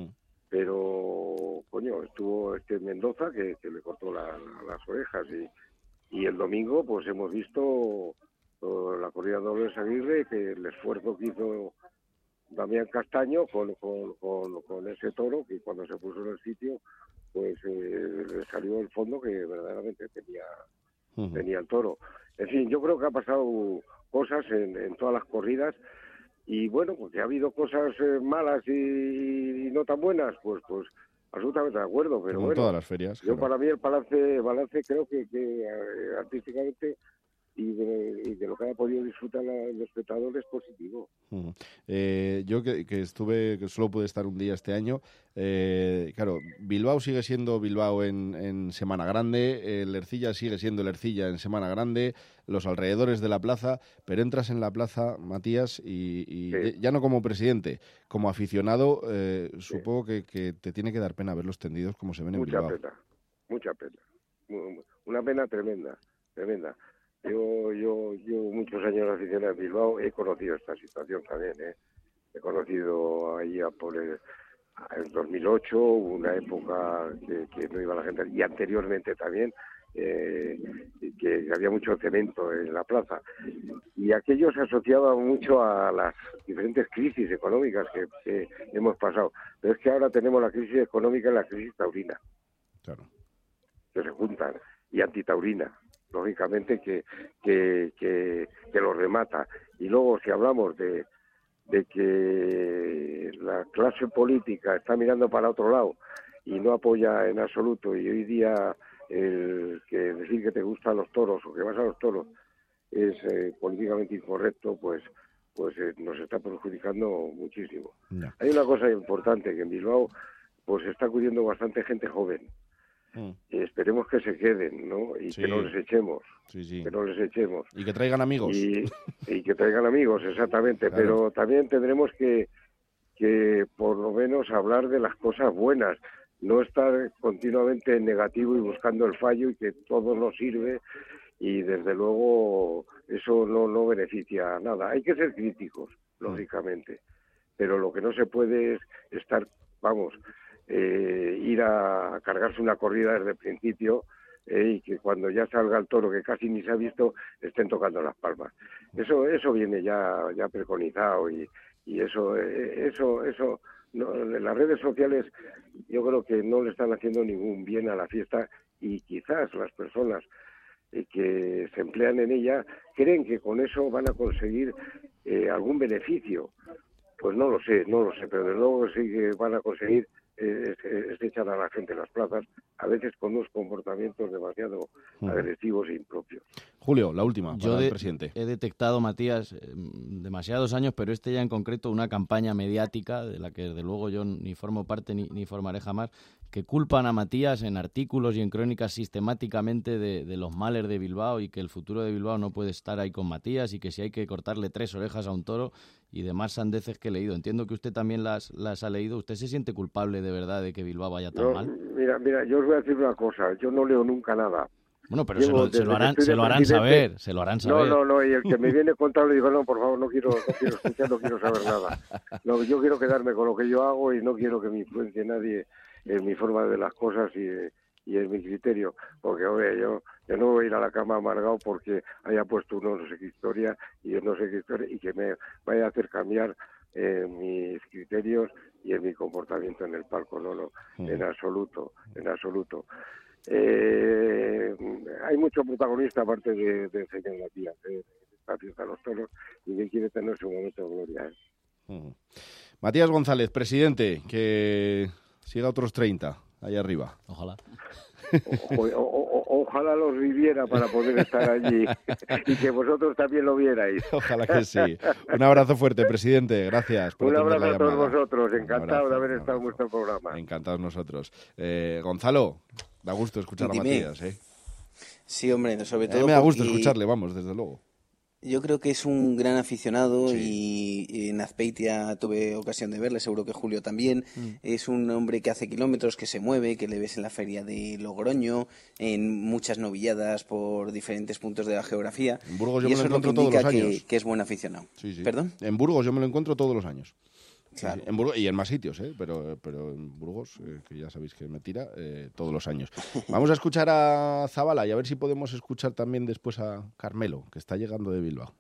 [SPEAKER 10] Pero coño, estuvo Mendoza que le cortó las orejas, y el domingo pues hemos visto la corrida de Dolores Aguirre, que el esfuerzo que hizo Damián Castaño con ese toro, que cuando se puso en el sitio pues le salió el fondo que verdaderamente tenía el toro. En fin, yo creo que ha pasado cosas en todas las corridas. Y bueno, porque ha habido cosas malas y no tan buenas, pues absolutamente de acuerdo, pero bueno,
[SPEAKER 1] todas las ferias,
[SPEAKER 10] yo
[SPEAKER 1] claro.
[SPEAKER 10] Para mí el balance creo que artísticamente y de lo que ha podido disfrutar el espectador es positivo.
[SPEAKER 1] Yo que solo pude estar un día este año, claro, Bilbao sigue siendo Bilbao en Semana Grande, el Ercilla sigue siendo el Ercilla en Semana Grande, los alrededores de la plaza, pero entras en la plaza, Matías, y
[SPEAKER 10] sí.
[SPEAKER 1] Ya no como presidente, como aficionado, supongo que te tiene que dar pena ver los tendidos como se ven en Bilbao.
[SPEAKER 10] Mucha pena, una pena tremenda. Yo muchos años aficionado a Bilbao, he conocido esta situación también, he conocido ahí por el 2008, una época que no iba la gente, y anteriormente también, que había mucho cemento en la plaza, y aquello se asociaba mucho a las diferentes crisis económicas que hemos pasado, pero es que ahora tenemos la crisis económica y la crisis taurina,
[SPEAKER 1] claro,
[SPEAKER 10] que se juntan, y antitaurina, lógicamente que lo remata. Y luego si hablamos de que la clase política está mirando para otro lado no apoya en absoluto, y hoy día el que decir que te gustan los toros o que vas a los toros es políticamente incorrecto, pues nos está perjudicando muchísimo. No. Hay una cosa importante, que en Bilbao pues está acudiendo bastante gente joven. Y esperemos que se queden, ¿no? Y que no les echemos. Que no les echemos.
[SPEAKER 1] Y que traigan amigos.
[SPEAKER 10] Y que traigan amigos, exactamente. Claro. Pero también tendremos que por lo menos hablar de las cosas buenas. No estar continuamente en negativo y buscando el fallo y que todo nos sirve. Y desde luego eso no beneficia a nada. Hay que ser críticos, lógicamente. Pero lo que no se puede es estar, ir a cargarse una corrida desde el principio y que cuando ya salga el toro, que casi ni se ha visto, estén tocando las palmas. Eso viene ya preconizado y eso no, en las redes sociales yo creo que no le están haciendo ningún bien a la fiesta, y quizás las personas que se emplean en ella creen que con eso van a conseguir algún beneficio. Pues no lo sé, pero desde luego sí que van a conseguir echar a la gente en las plazas, a veces con unos comportamientos demasiado agresivos e impropios.
[SPEAKER 1] Julio, la última, para el presidente.
[SPEAKER 4] He detectado, Matías, demasiados años, pero ya en concreto, una campaña mediática de la que desde luego yo ni formo parte ni formaré jamás, que culpan a Matías en artículos y en crónicas sistemáticamente de los males de Bilbao, y que el futuro de Bilbao no puede estar ahí con Matías, y que si hay que cortarle 3 orejas a un toro, y demás sandeces que he leído. Entiendo que usted también las ha leído. ¿Usted se siente culpable de verdad de que Bilbao vaya tan mal?
[SPEAKER 10] Mira, yo os voy a decir una cosa. Yo no leo nunca nada.
[SPEAKER 4] Bueno, pero se lo harán saber.
[SPEAKER 10] No, y el que me viene contando le digo, no, por favor, no quiero escuchar, no quiero saber nada. No, yo quiero quedarme con lo que yo hago y no quiero que me influencie nadie en mi forma de ver las cosas y en mi criterio, porque yo no voy a ir a la cama amargado porque haya puesto uno no sé qué historia y yo no sé qué historia, y que me vaya a hacer cambiar mis criterios y en mi comportamiento en el palco. No, en absoluto. Hay mucho protagonista aparte de señor Matías, esta fiesta de los toros, y que quiere tener su momento de gloria.
[SPEAKER 1] Matías González, presidente, que siga otros 30 ahí arriba.
[SPEAKER 4] Ojalá.
[SPEAKER 10] Ojalá los viviera para poder estar allí y que vosotros también lo vierais.
[SPEAKER 1] Ojalá que sí. Un abrazo fuerte, presidente. Gracias por atender la llamada.
[SPEAKER 10] Un abrazo a todos vosotros. Encantado de haber estado en vuestro programa.
[SPEAKER 1] Encantados nosotros. Gonzalo, da gusto escuchar a Matías.
[SPEAKER 5] Sí, hombre, sobre todo.
[SPEAKER 1] Me da gusto escucharle, desde luego.
[SPEAKER 5] Yo creo que es un gran aficionado, y en Azpeitia tuve ocasión de verle, seguro que Julio también. Es un hombre que hace kilómetros, que se mueve, que le ves en la feria de Logroño, en muchas novilladas por diferentes puntos de la geografía.
[SPEAKER 1] En Burgos yo me lo encuentro todos los años.
[SPEAKER 5] Que es buen aficionado.
[SPEAKER 1] Sí.
[SPEAKER 5] ¿Perdón?
[SPEAKER 1] En Burgos yo me lo encuentro todos los años.
[SPEAKER 5] Claro.
[SPEAKER 1] En Burgos, y en más sitios, pero en Burgos, que ya sabéis que me tira, todos los años. Vamos a escuchar a Zabala y a ver si podemos escuchar también después a Carmelo, que está llegando de Bilbao.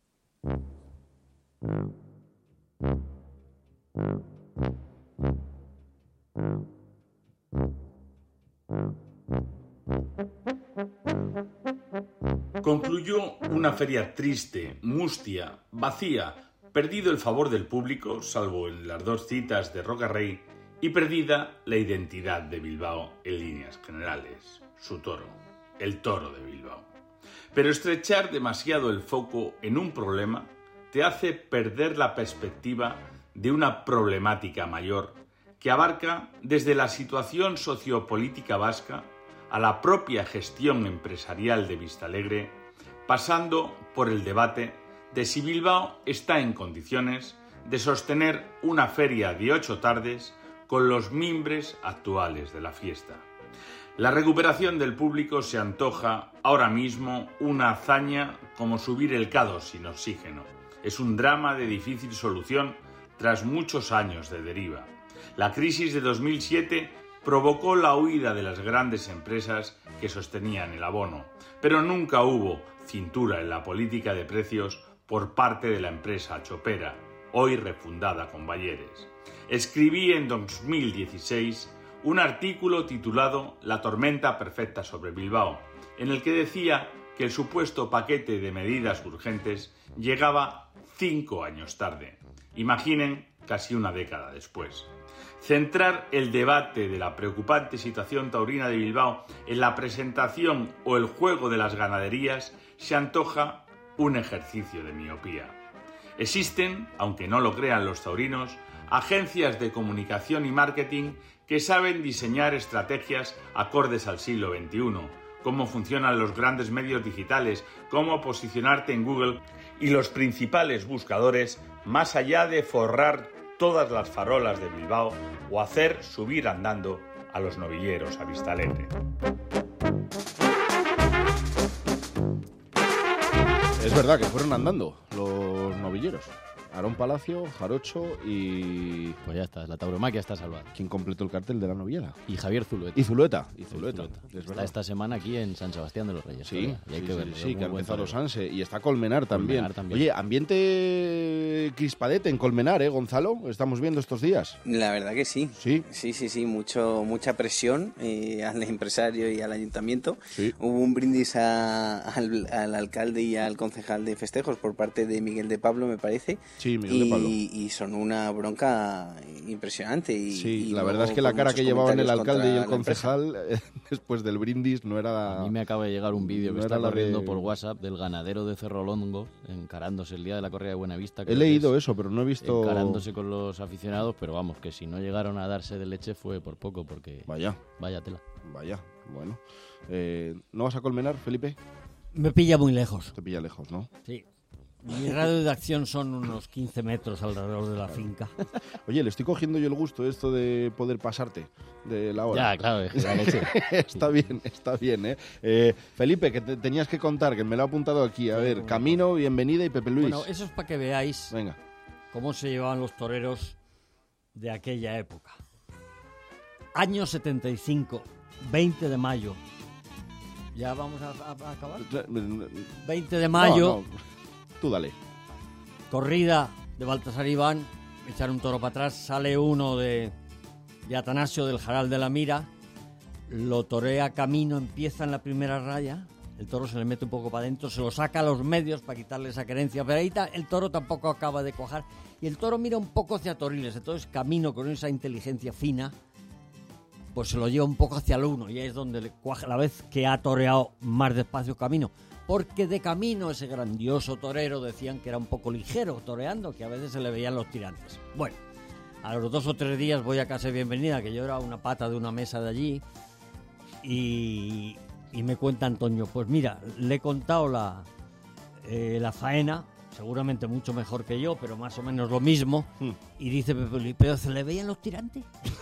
[SPEAKER 11] Concluyó una feria triste, mustia, vacía, perdido el favor del público, salvo en las 2 citas de Rocarrey, y perdida la identidad de Bilbao en líneas generales, su toro, el toro de Bilbao. Pero estrechar demasiado el foco en un problema te hace perder la perspectiva de una problemática mayor que abarca desde la situación sociopolítica vasca a la propia gestión empresarial de Vistalegre, pasando por el debate de si Bilbao está en condiciones de sostener una feria de 8 tardes con los mimbres actuales de la fiesta. La recuperación del público se antoja ahora mismo una hazaña como subir el K2 sin oxígeno. Es un drama de difícil solución tras muchos años de deriva. La crisis de 2007 provocó la huida de las grandes empresas que sostenían el abono, pero nunca hubo cintura en la política de precios por parte de la empresa Chopera, hoy refundada con Bayeres. Escribí en 2016 un artículo titulado La tormenta perfecta sobre Bilbao, en el que decía que el supuesto paquete de medidas urgentes llegaba 5 años tarde. Imaginen, casi una década después. Centrar el debate de la preocupante situación taurina de Bilbao en la presentación o el juego de las ganaderías se antoja un ejercicio de miopía. Existen, aunque no lo crean los taurinos, agencias de comunicación y marketing que saben diseñar estrategias acordes al siglo XXI, cómo funcionan los grandes medios digitales, cómo posicionarte en Google y los principales buscadores, más allá de forrar todas las farolas de Bilbao o hacer subir andando a los novilleros a Vista Alegre.
[SPEAKER 1] Es verdad que fueron andando los novilleros. Aarón Palacio, Jarocho y...
[SPEAKER 4] Pues ya está, la tauromaquia está salvada.
[SPEAKER 1] ¿Quién completó el cartel de la novillada?
[SPEAKER 4] Y Javier Zulueta.
[SPEAKER 1] Y Zulueta.
[SPEAKER 4] Está esta semana aquí en San Sebastián de los Reyes.
[SPEAKER 1] Sí,
[SPEAKER 4] y hay que verlo,
[SPEAKER 1] que ha empezado Sanse. Y está Colmenar también.
[SPEAKER 4] también.
[SPEAKER 1] Oye, ambiente crispadete en Colmenar, Gonzalo? Estamos viendo estos días.
[SPEAKER 5] La verdad que sí.
[SPEAKER 1] Sí.
[SPEAKER 5] Sí, mucha presión al empresario y al ayuntamiento.
[SPEAKER 1] Sí.
[SPEAKER 5] Hubo un brindis al alcalde y al concejal de festejos por parte de Miguel de Pablo, me parece.
[SPEAKER 1] Sí, Miguel de Pablo.
[SPEAKER 5] Y son una bronca impresionante. Y
[SPEAKER 1] la verdad es que la cara que llevaban el alcalde y el concejal después del brindis no era...
[SPEAKER 4] A mí me acaba de llegar un vídeo que está corriendo por WhatsApp del ganadero de Cerro Longo encarándose el día de la corrida de Buenavista.
[SPEAKER 1] He leído eso, pero no he visto...
[SPEAKER 4] Encarándose con los aficionados, pero vamos, que si no llegaron a darse de leche fue por poco, porque... Vaya tela.
[SPEAKER 1] Vaya, bueno. ¿No vas a Colmenar, Felipe?
[SPEAKER 6] Me pilla muy lejos.
[SPEAKER 1] Te pilla lejos, ¿no?
[SPEAKER 6] Sí. Mi radio de acción son unos 15 metros alrededor de la finca.
[SPEAKER 1] Oye, le estoy cogiendo yo el gusto esto de poder pasarte de la hora.
[SPEAKER 4] Ya, claro, es que la leche.
[SPEAKER 1] Está bien, ¿eh? Felipe, que te tenías que contar, que me lo he apuntado aquí. A ver, Camino, Bienvenida y Pepe Luis.
[SPEAKER 6] Bueno, eso es para que veáis
[SPEAKER 1] Venga.
[SPEAKER 6] cómo se llevaban los toreros de aquella época. Año 75, 20 de mayo. ¿Ya vamos a acabar? 20 de mayo...
[SPEAKER 1] No. Tú dale.
[SPEAKER 6] Corrida de Baltasar Iván, echar un toro para atrás, sale uno de Atanasio del Jaral de la Mira, lo torea Camino, empieza en la primera raya, el toro se le mete un poco para adentro, se lo saca a los medios para quitarle esa querencia, pero ahí el toro tampoco acaba de cuajar y el toro mira un poco hacia Toriles, entonces Camino con esa inteligencia fina pues se lo lleva un poco hacia el uno y ahí es donde le cuaja la vez que ha toreado más despacio Camino. Porque de Camino, ese grandioso torero, decían que era un poco ligero toreando, que a veces se le veían los tirantes. Bueno, a los 2 o 3 días voy a casa de Bienvenida, que yo era una pata de una mesa de allí, y me cuenta Antonio, pues mira, le he contado la faena, seguramente mucho mejor que yo, pero más o menos lo mismo, y dice Pepe, ¿pero se le veían los tirantes?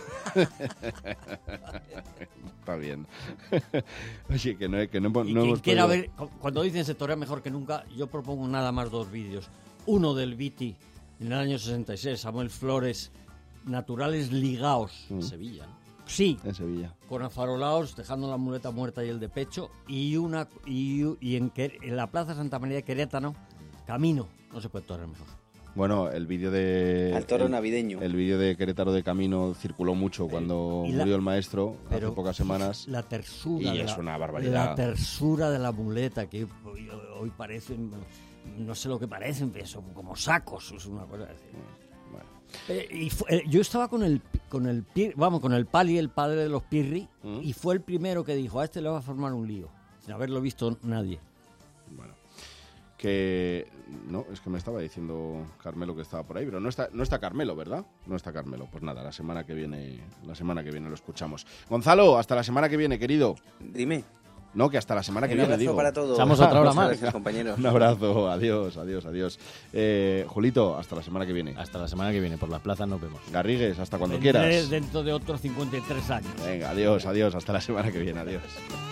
[SPEAKER 1] Está bien. Oye, que no
[SPEAKER 6] hemos quiera ver, cuando dicen se torea mejor que nunca, yo propongo nada más 2 vídeos. Uno del Viti en el año 66, Samuel Flores, naturales ligaos.
[SPEAKER 4] En Sevilla, ¿no?
[SPEAKER 6] Sí,
[SPEAKER 1] en Sevilla.
[SPEAKER 6] Con afarolaos, dejando la muleta muerta y el de pecho, y en la Plaza Santa María de Querétaro, Camino. No se puede torear mejor.
[SPEAKER 1] Bueno, el vídeo de...
[SPEAKER 5] Al toro navideño.
[SPEAKER 1] El vídeo de Querétaro de Camino circuló mucho cuando murió el maestro, hace pocas semanas.
[SPEAKER 6] La tersura.
[SPEAKER 1] Y es una barbaridad.
[SPEAKER 6] La tersura de la muleta, que hoy parecen... No sé lo que parecen, pero son como sacos. Es una cosa así. Bueno. Yo estaba con el Pali, el padre de los Pirri, y fue el primero que dijo, a este le va a formar un lío, sin haberlo visto nadie.
[SPEAKER 1] Bueno. Que no, es que me estaba diciendo Carmelo que estaba por ahí, pero no está Carmelo, ¿verdad? No está Carmelo. Pues nada, la semana que viene lo escuchamos. Gonzalo, hasta la semana que viene, querido.
[SPEAKER 5] Dime.
[SPEAKER 1] No, que hasta la semana que viene, digo.
[SPEAKER 5] Un abrazo para todos.
[SPEAKER 4] Echamos otra hora más.
[SPEAKER 5] Gracias, compañeros.
[SPEAKER 1] Un abrazo, adiós. Julito, hasta la semana que viene.
[SPEAKER 4] Hasta la semana que viene, por las plazas nos vemos.
[SPEAKER 1] Garrigues, hasta cuando quieras.
[SPEAKER 6] Dentro de otros 53 años.
[SPEAKER 1] Venga, adiós, hasta la semana que viene, adiós.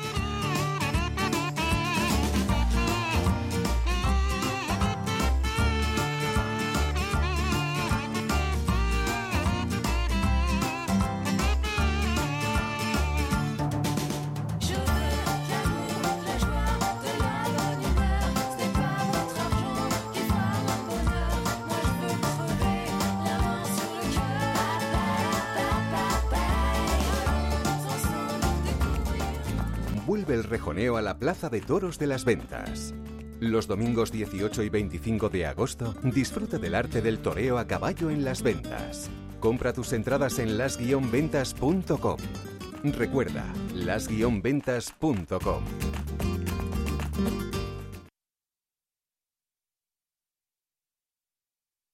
[SPEAKER 2] Vuelve el rejoneo a la Plaza de Toros de las Ventas. Los domingos 18 y 25 de agosto, disfruta del arte del toreo a caballo en Las Ventas. Compra tus entradas en las-ventas.com. Recuerda, las-ventas.com.